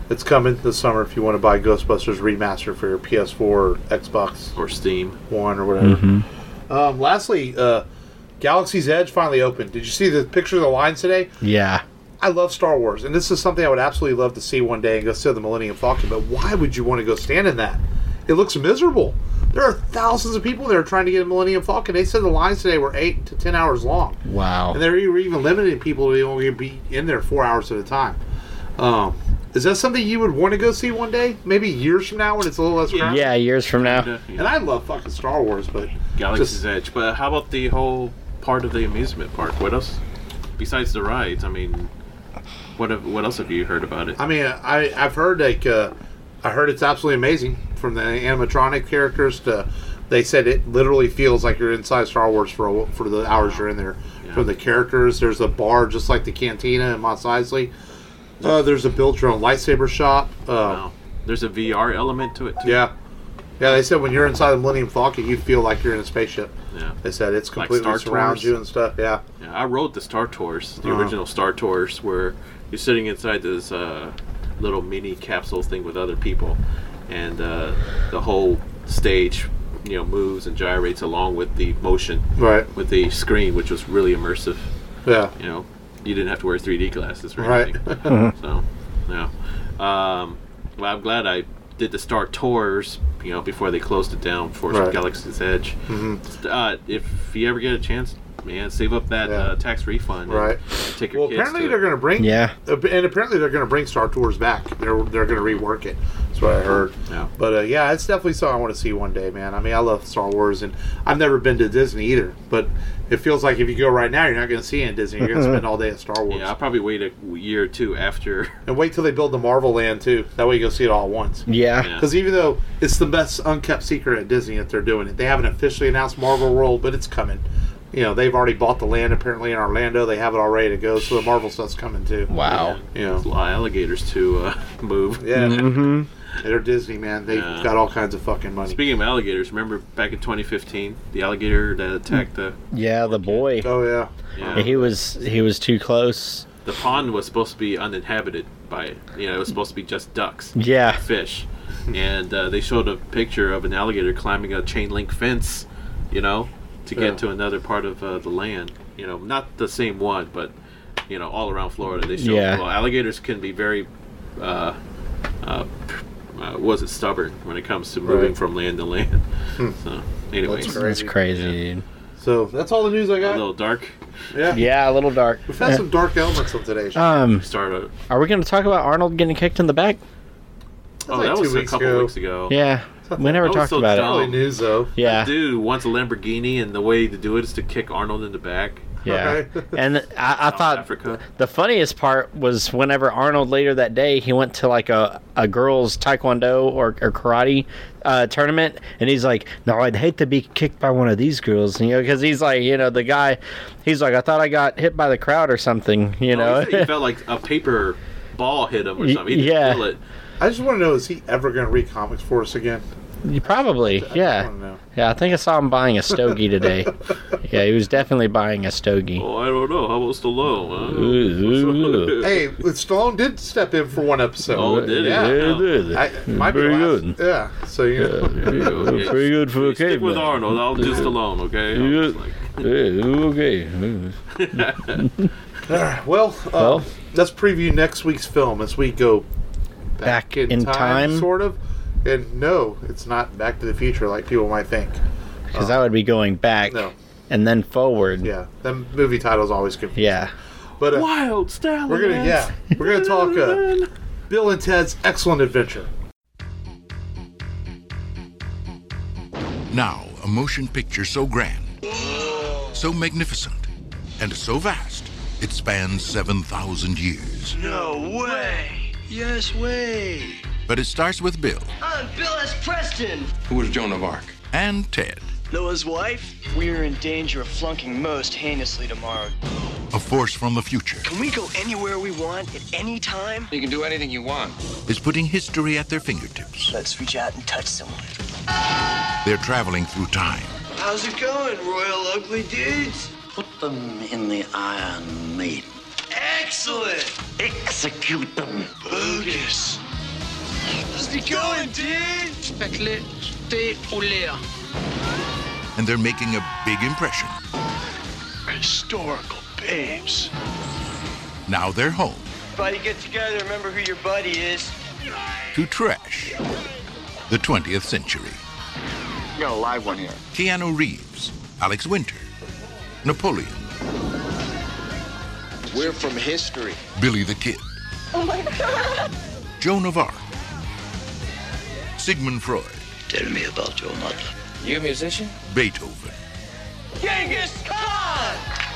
It's coming this summer if you want to buy Ghostbusters Remastered for your P S four or Xbox
Or Steam.
One or whatever.
Mm-hmm.
Um, lastly, uh, Galaxy's Edge finally opened. Did you see the picture of the lines today?
Yeah.
I love Star Wars, and this is something I would absolutely love to see one day and go see the Millennium Falcon, but why would you want to go stand in that? It looks miserable. There are thousands of people there trying to get a Millennium Falcon. They said the lines today were eight to ten hours long.
Wow.
And they were even limiting people to only be in there four hours at a time. Um, is that something you would want to go see one day? Maybe years from now when it's a little less crowded?
Yeah, years from now.
Kinda, yeah.
And I love fucking Star Wars, but...
Galaxy's
just-
Edge. But how about the whole part of the amusement park? What else? Besides the rides, I mean, what have, what else have you heard about it?
I mean, I, I've heard like uh, I heard it's absolutely amazing. From the animatronic characters to... They said it literally feels like you're inside Star Wars for a, for the hours you're in there.
Yeah.
From the characters, there's a bar just like the Cantina in Mos Eisley. Uh, there's a build your own lightsaber shop. Uh,
Wow. There's a V R element to it too.
Yeah. Yeah, they said when you're inside the Millennium Falcon, you feel like you're in a spaceship.
Yeah.
They said it's
Like
completely
Star
surrounds
Tours?
you and stuff. Yeah.
Yeah, I rode the Star Tours, the
Uh-huh.
original Star Tours, where you're sitting inside this uh, little mini capsule thing with other people, and uh, the whole stage, you know, moves and gyrates along with the motion,
Right.
with the screen, which was really immersive.
Yeah.
You know, you didn't have to wear three D glasses or
Right.
anything. So, yeah. Um, well, I'm glad I did the Star Tours, you know, before they closed it down for
Right.
Galaxy's Edge.
Mhm.
Uh, if you ever get a chance, man, save up that
Yeah.
uh, tax refund.
Right.
And, and take your
Well,
kids
apparently
to
they're
it.
going to bring.
Yeah.
uh, And apparently they're going to bring Star Tours back. They're they're going to rework it. That's what I heard.
Yeah.
But uh, yeah, it's definitely something I want to see one day, man. I mean, I love Star Wars, and I've never been to Disney either. But it feels like if you go right now, you're not going to see it in Disney. You're going to spend all day at Star Wars.
Yeah, I'll probably wait a year or two after.
And wait till they build the Marvel Land too. That way you go see it all at once.
Yeah.
Yeah.
Because even though it's the best unkept secret at Disney that they're doing it, they haven't officially announced Marvel World, but it's coming. You know, they've already bought the land apparently in Orlando. They have it all ready to go, so the Marvel stuff's coming too.
Wow.
You know.
There's a lot of alligators to uh, move.
Yeah,
Mm-hmm.
they're Disney, man. They've
Yeah.
got all kinds of fucking money.
Speaking of alligators, remember back in twenty fifteen, the alligator that attacked the
Yeah, the boy.
Oh yeah,
yeah,
He was he was too close.
the pond was supposed to be uninhabited by you know it was supposed to be just ducks,
Yeah.
fish, and uh, they showed a picture of an alligator climbing a chain link fence, you know, to get
Yeah.
to another part of uh, the land. You know, not the same one, but you know, all around Florida. They showed
Yeah.
well, alligators can be very, uh, uh, uh, was it stubborn when it comes to moving
Right.
from land to land.
Hmm.
So, anyways,
That's
That's crazy, dude.
so that's all the news I
a
got.
little dark.
Yeah,
Yeah, a little dark.
we've had some dark elements on today's show.
Um,
Start a,
are we going to talk about Arnold getting kicked in the back?
oh,
like
that
two
was a
weeks
couple
ago.
weeks ago.
Yeah, we never
That was
talked
so
about
dumb.
Not really news though.
it. Yeah,
Dude wants a Lamborghini, and the way to do it is to kick Arnold in the back.
yeah.
Okay.
And I, I
South
thought
Africa.
the funniest part was whenever Arnold later that day he went to like a, a girls taekwondo or, or karate uh, tournament, and he's like, "No, I'd hate to be kicked by one of these girls," you know, because he's like, you know, the guy, he's like, "I thought I got hit by the crowd or something," you know.
Oh, he, said he felt like a paper ball hit him or
Y-
something. He didn't
yeah.
feel it.
I just want to know: is he ever going to read comics for us again?
You Probably,
I
yeah,
don't know.
yeah. I think I saw him buying a stogie today. Yeah, he was definitely buying a stogie.
Oh, I don't know. How about Stallone? Huh?
Ooh.
Hey, Stallone did step in for one episode.
Oh, did he?
Yeah.
Yeah.
I, it might be
Very
last-
good.
Yeah. So you know.
There you go. Yeah.
Pretty good for a
Stick with
caveman.
Arnold. I'll do Stallone, okay? I'm
Yeah.
just like-
Yeah, okay.
Alright, well, uh,
Well.
let's preview next week's film as we go
Back in time?
sort of. And no, it's not Back to the Future like people might think.
Because that would be going back
No,
and then forward.
yeah, the movie titles always confuse.
Yeah.
But uh,
Wild Stallions.
we're gonna, yeah, we're gonna talk uh, Bill and Ted's Excellent Adventure.
Now, a motion picture so grand, so magnificent, and so vast, it spans seven thousand years.
No way! Yes way!
But it starts with Bill
I'm Bill S. Preston!
Who was Joan of Arc?
and Ted,
Noah's wife? We're in danger of flunking most heinously tomorrow.
a force from the future,
Can we go anywhere we want at any time?
You can do anything you want.
is putting history at their fingertips.
Let's reach out and touch someone.
They're traveling through time,
How's it going, Royal Ugly Dudes?
Put them in the Iron Maiden.
Excellent!
Execute them.
Bogus. How's he going, dude?
Faites-le thé au lait.
And they're making a big impression.
Historical babes.
Now they're home
Buddy, get together. Remember who your buddy is.
to trash the twentieth century.
You got a live one here.
Keanu Reeves, Alex Winter, Napoleon,
We're from history.
Billy the Kid,
Oh my God.
Joan of Arc, Sigmund Freud,
Tell me about your mother.
You a musician?
Beethoven,
Genghis Khan!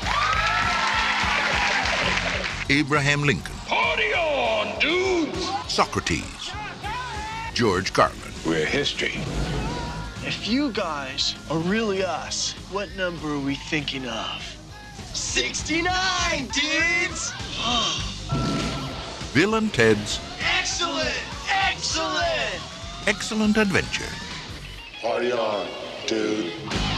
Abraham Lincoln,
Party on, dudes!
Socrates, George Carlin,
We're history.
If you guys are really us, what number are we thinking of? sixty-nine, dudes!
Bill and Ted's
Excellent! Excellent!
Excellent Adventure.
Party on, dude.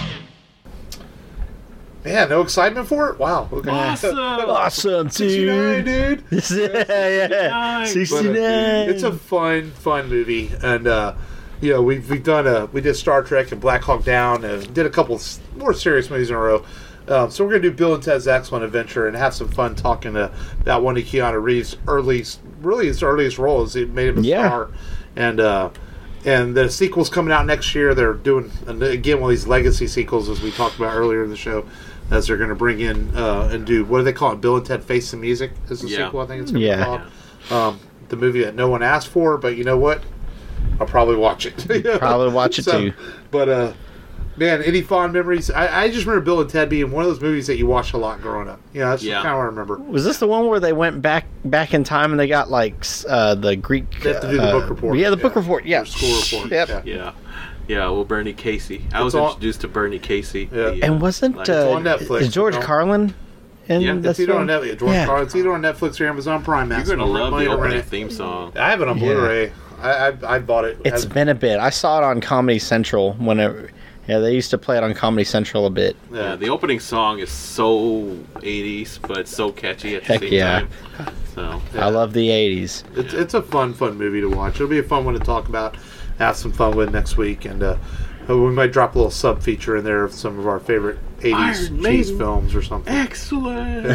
Man, no excitement for it? Wow. Okay.
Awesome.
Awesome,
sixty-nine,
dude.
dude.
yeah, yeah.
But, uh,
sixty-nine.
it's a fun, fun movie, and uh, you know we've we've done a we did Star Trek and Black Hawk Down, and did a couple s- more serious movies in a row. Um, so we're gonna do Bill and Ted's Excellent Adventure and have some fun talking uh, about one of Keanu Reeves' early, really his earliest role as he made him a
Yeah.
star, and uh, and the sequel's coming out next year. They're doing and again one of these legacy sequels as we talked about earlier in the show. As they're going to bring in uh, and do what do they call it? Bill and Ted Face the Music is the
Yeah.
sequel. I think it's going to
Yeah.
be called. Um, the movie that no one asked for, but you know what? I'll probably watch it.
Probably watch it too.
But uh, man, any fond memories? I, I just remember Bill and Ted being one of those movies that you watched a lot growing up. You know, that's
Yeah.
kind of what I remember.
Was this the one where they went back back in time and they got like s- uh, the Greek?
They have to do the
uh,
book report.
Yeah, the book
Yeah.
report. Yeah,
Or school report.
Yep.
Yeah.
Yeah. Yeah, well, Bernie Casey. I was
all-
introduced to Bernie Casey.
Yeah.
the,
And wasn't
like-
uh,
on Netflix,
is George
you know?
Carlin in
Yeah.
this
It's either on
film?
Netflix, George
Yeah.
Carlin. It's either on Netflix or Amazon Prime.
You're
Max.
going to
I'm
love
money
the
to rent
opening
it.
theme song.
I have it on
Yeah.
Blu-ray. I, I I bought it.
It's
As-
been a bit. I saw it on Comedy Central whenever. Yeah, they used to play it on Comedy Central a bit.
Yeah, the opening song is so eighties, but it's so catchy at the
Heck
same
yeah.
time. So,
I love the eighties.
It's it's a fun fun movie to watch. It'll be a fun one to talk about, have some fun with next week, and uh, we might drop a little sub feature in there of some of our favorite eighties
Iron
cheese
Maiden.
films or something.
excellent.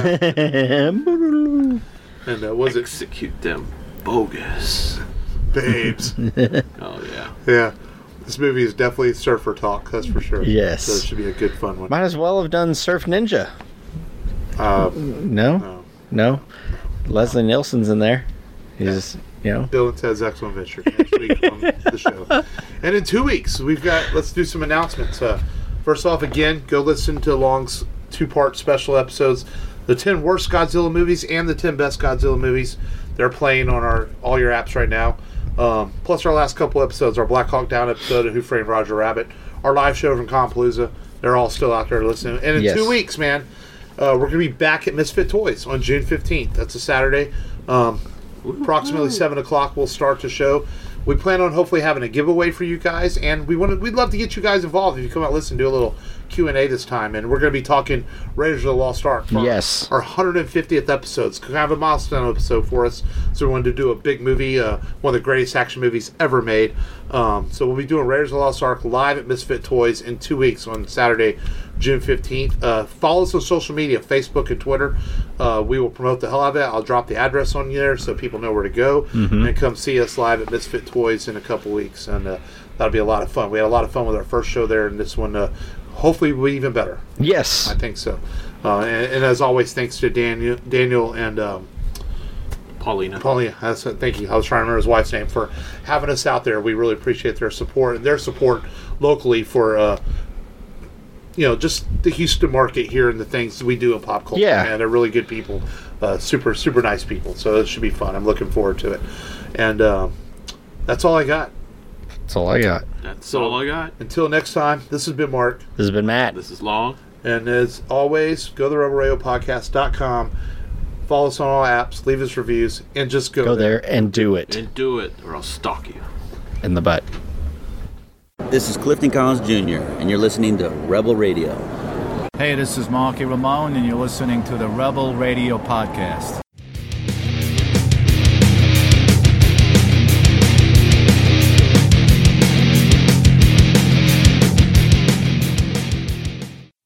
And uh, was it
Execute them bogus.
Babes?
Oh, yeah.
Yeah, this movie is definitely surfer talk. That's for sure.
Yes.
So it should be a good fun one.
Might as well have done Surf Ninja.
Uh,
No,
no.
no. Leslie Nielsen's in there. He's you know.
Bill and Ted's Excellent Adventure next week on the show. And in two weeks, we've got, let's do some announcements. Uh, first off, again, go listen to Long's two-part special episodes, the ten worst Godzilla movies and the ten best Godzilla movies. They're playing on our all your apps right now. Um, plus our last couple episodes, our Black Hawk Down episode and Who Framed Roger Rabbit, our live show from Compalooza. They're all still out there listening. And in
Yes.
two weeks, man, uh, we're going to be back at Misfit Toys on June fifteenth. That's a Saturday. Um, approximately seven o'clock we'll start the show. We plan on hopefully having a giveaway for you guys, and we want to, we'd love to get you guys involved. If you come out and listen, do a little Q and A this time, and we're going to be talking Raiders of the Lost Ark for
Yes.
our one hundred fiftieth episodes. Kind of a milestone episode for us, so we wanted to do a big movie, uh, one of the greatest action movies ever made. Um, so we'll be doing Raiders of the Lost Ark live at Misfit Toys in two weeks on Saturday, June fifteenth. Uh, follow us on social media, Facebook and Twitter. Uh, we will promote the hell out of it. I'll drop the address on there so people know where to go, and come see us live at Misfit Toys in a couple weeks, and uh, that'll be a lot of fun. We had a lot of fun with our first show there, and this one uh, hopefully will be even better.
Yes.
I think so. Uh, and, and as always, thanks to Daniel, Daniel and um,
Paulina.
Paulina. That's, thank you. I was trying to remember his wife's name for having us out there. We really appreciate their support and their support locally for, uh, you know, just the Houston market here and the things we do in pop culture.
Yeah.
Man, they're really good people. Uh, super, super nice people. So it should be fun. I'm looking forward to it. And um, that's all I got.
That's all I got.
That's
So-
all I got.
Until next time, this has been Mark.
This has been Matt.
This is Long.
And as always, go to the rebel radio podcast dot com. Follow us on all apps. Leave us reviews. And just go,
Go there and do it
And do it, or I'll stalk you.
in the butt.
This is Clifton Collins Junior, and you're listening to Rebel Radio.
Hey, this is Marky Ramone, and you're listening to the Rebel Radio Podcast.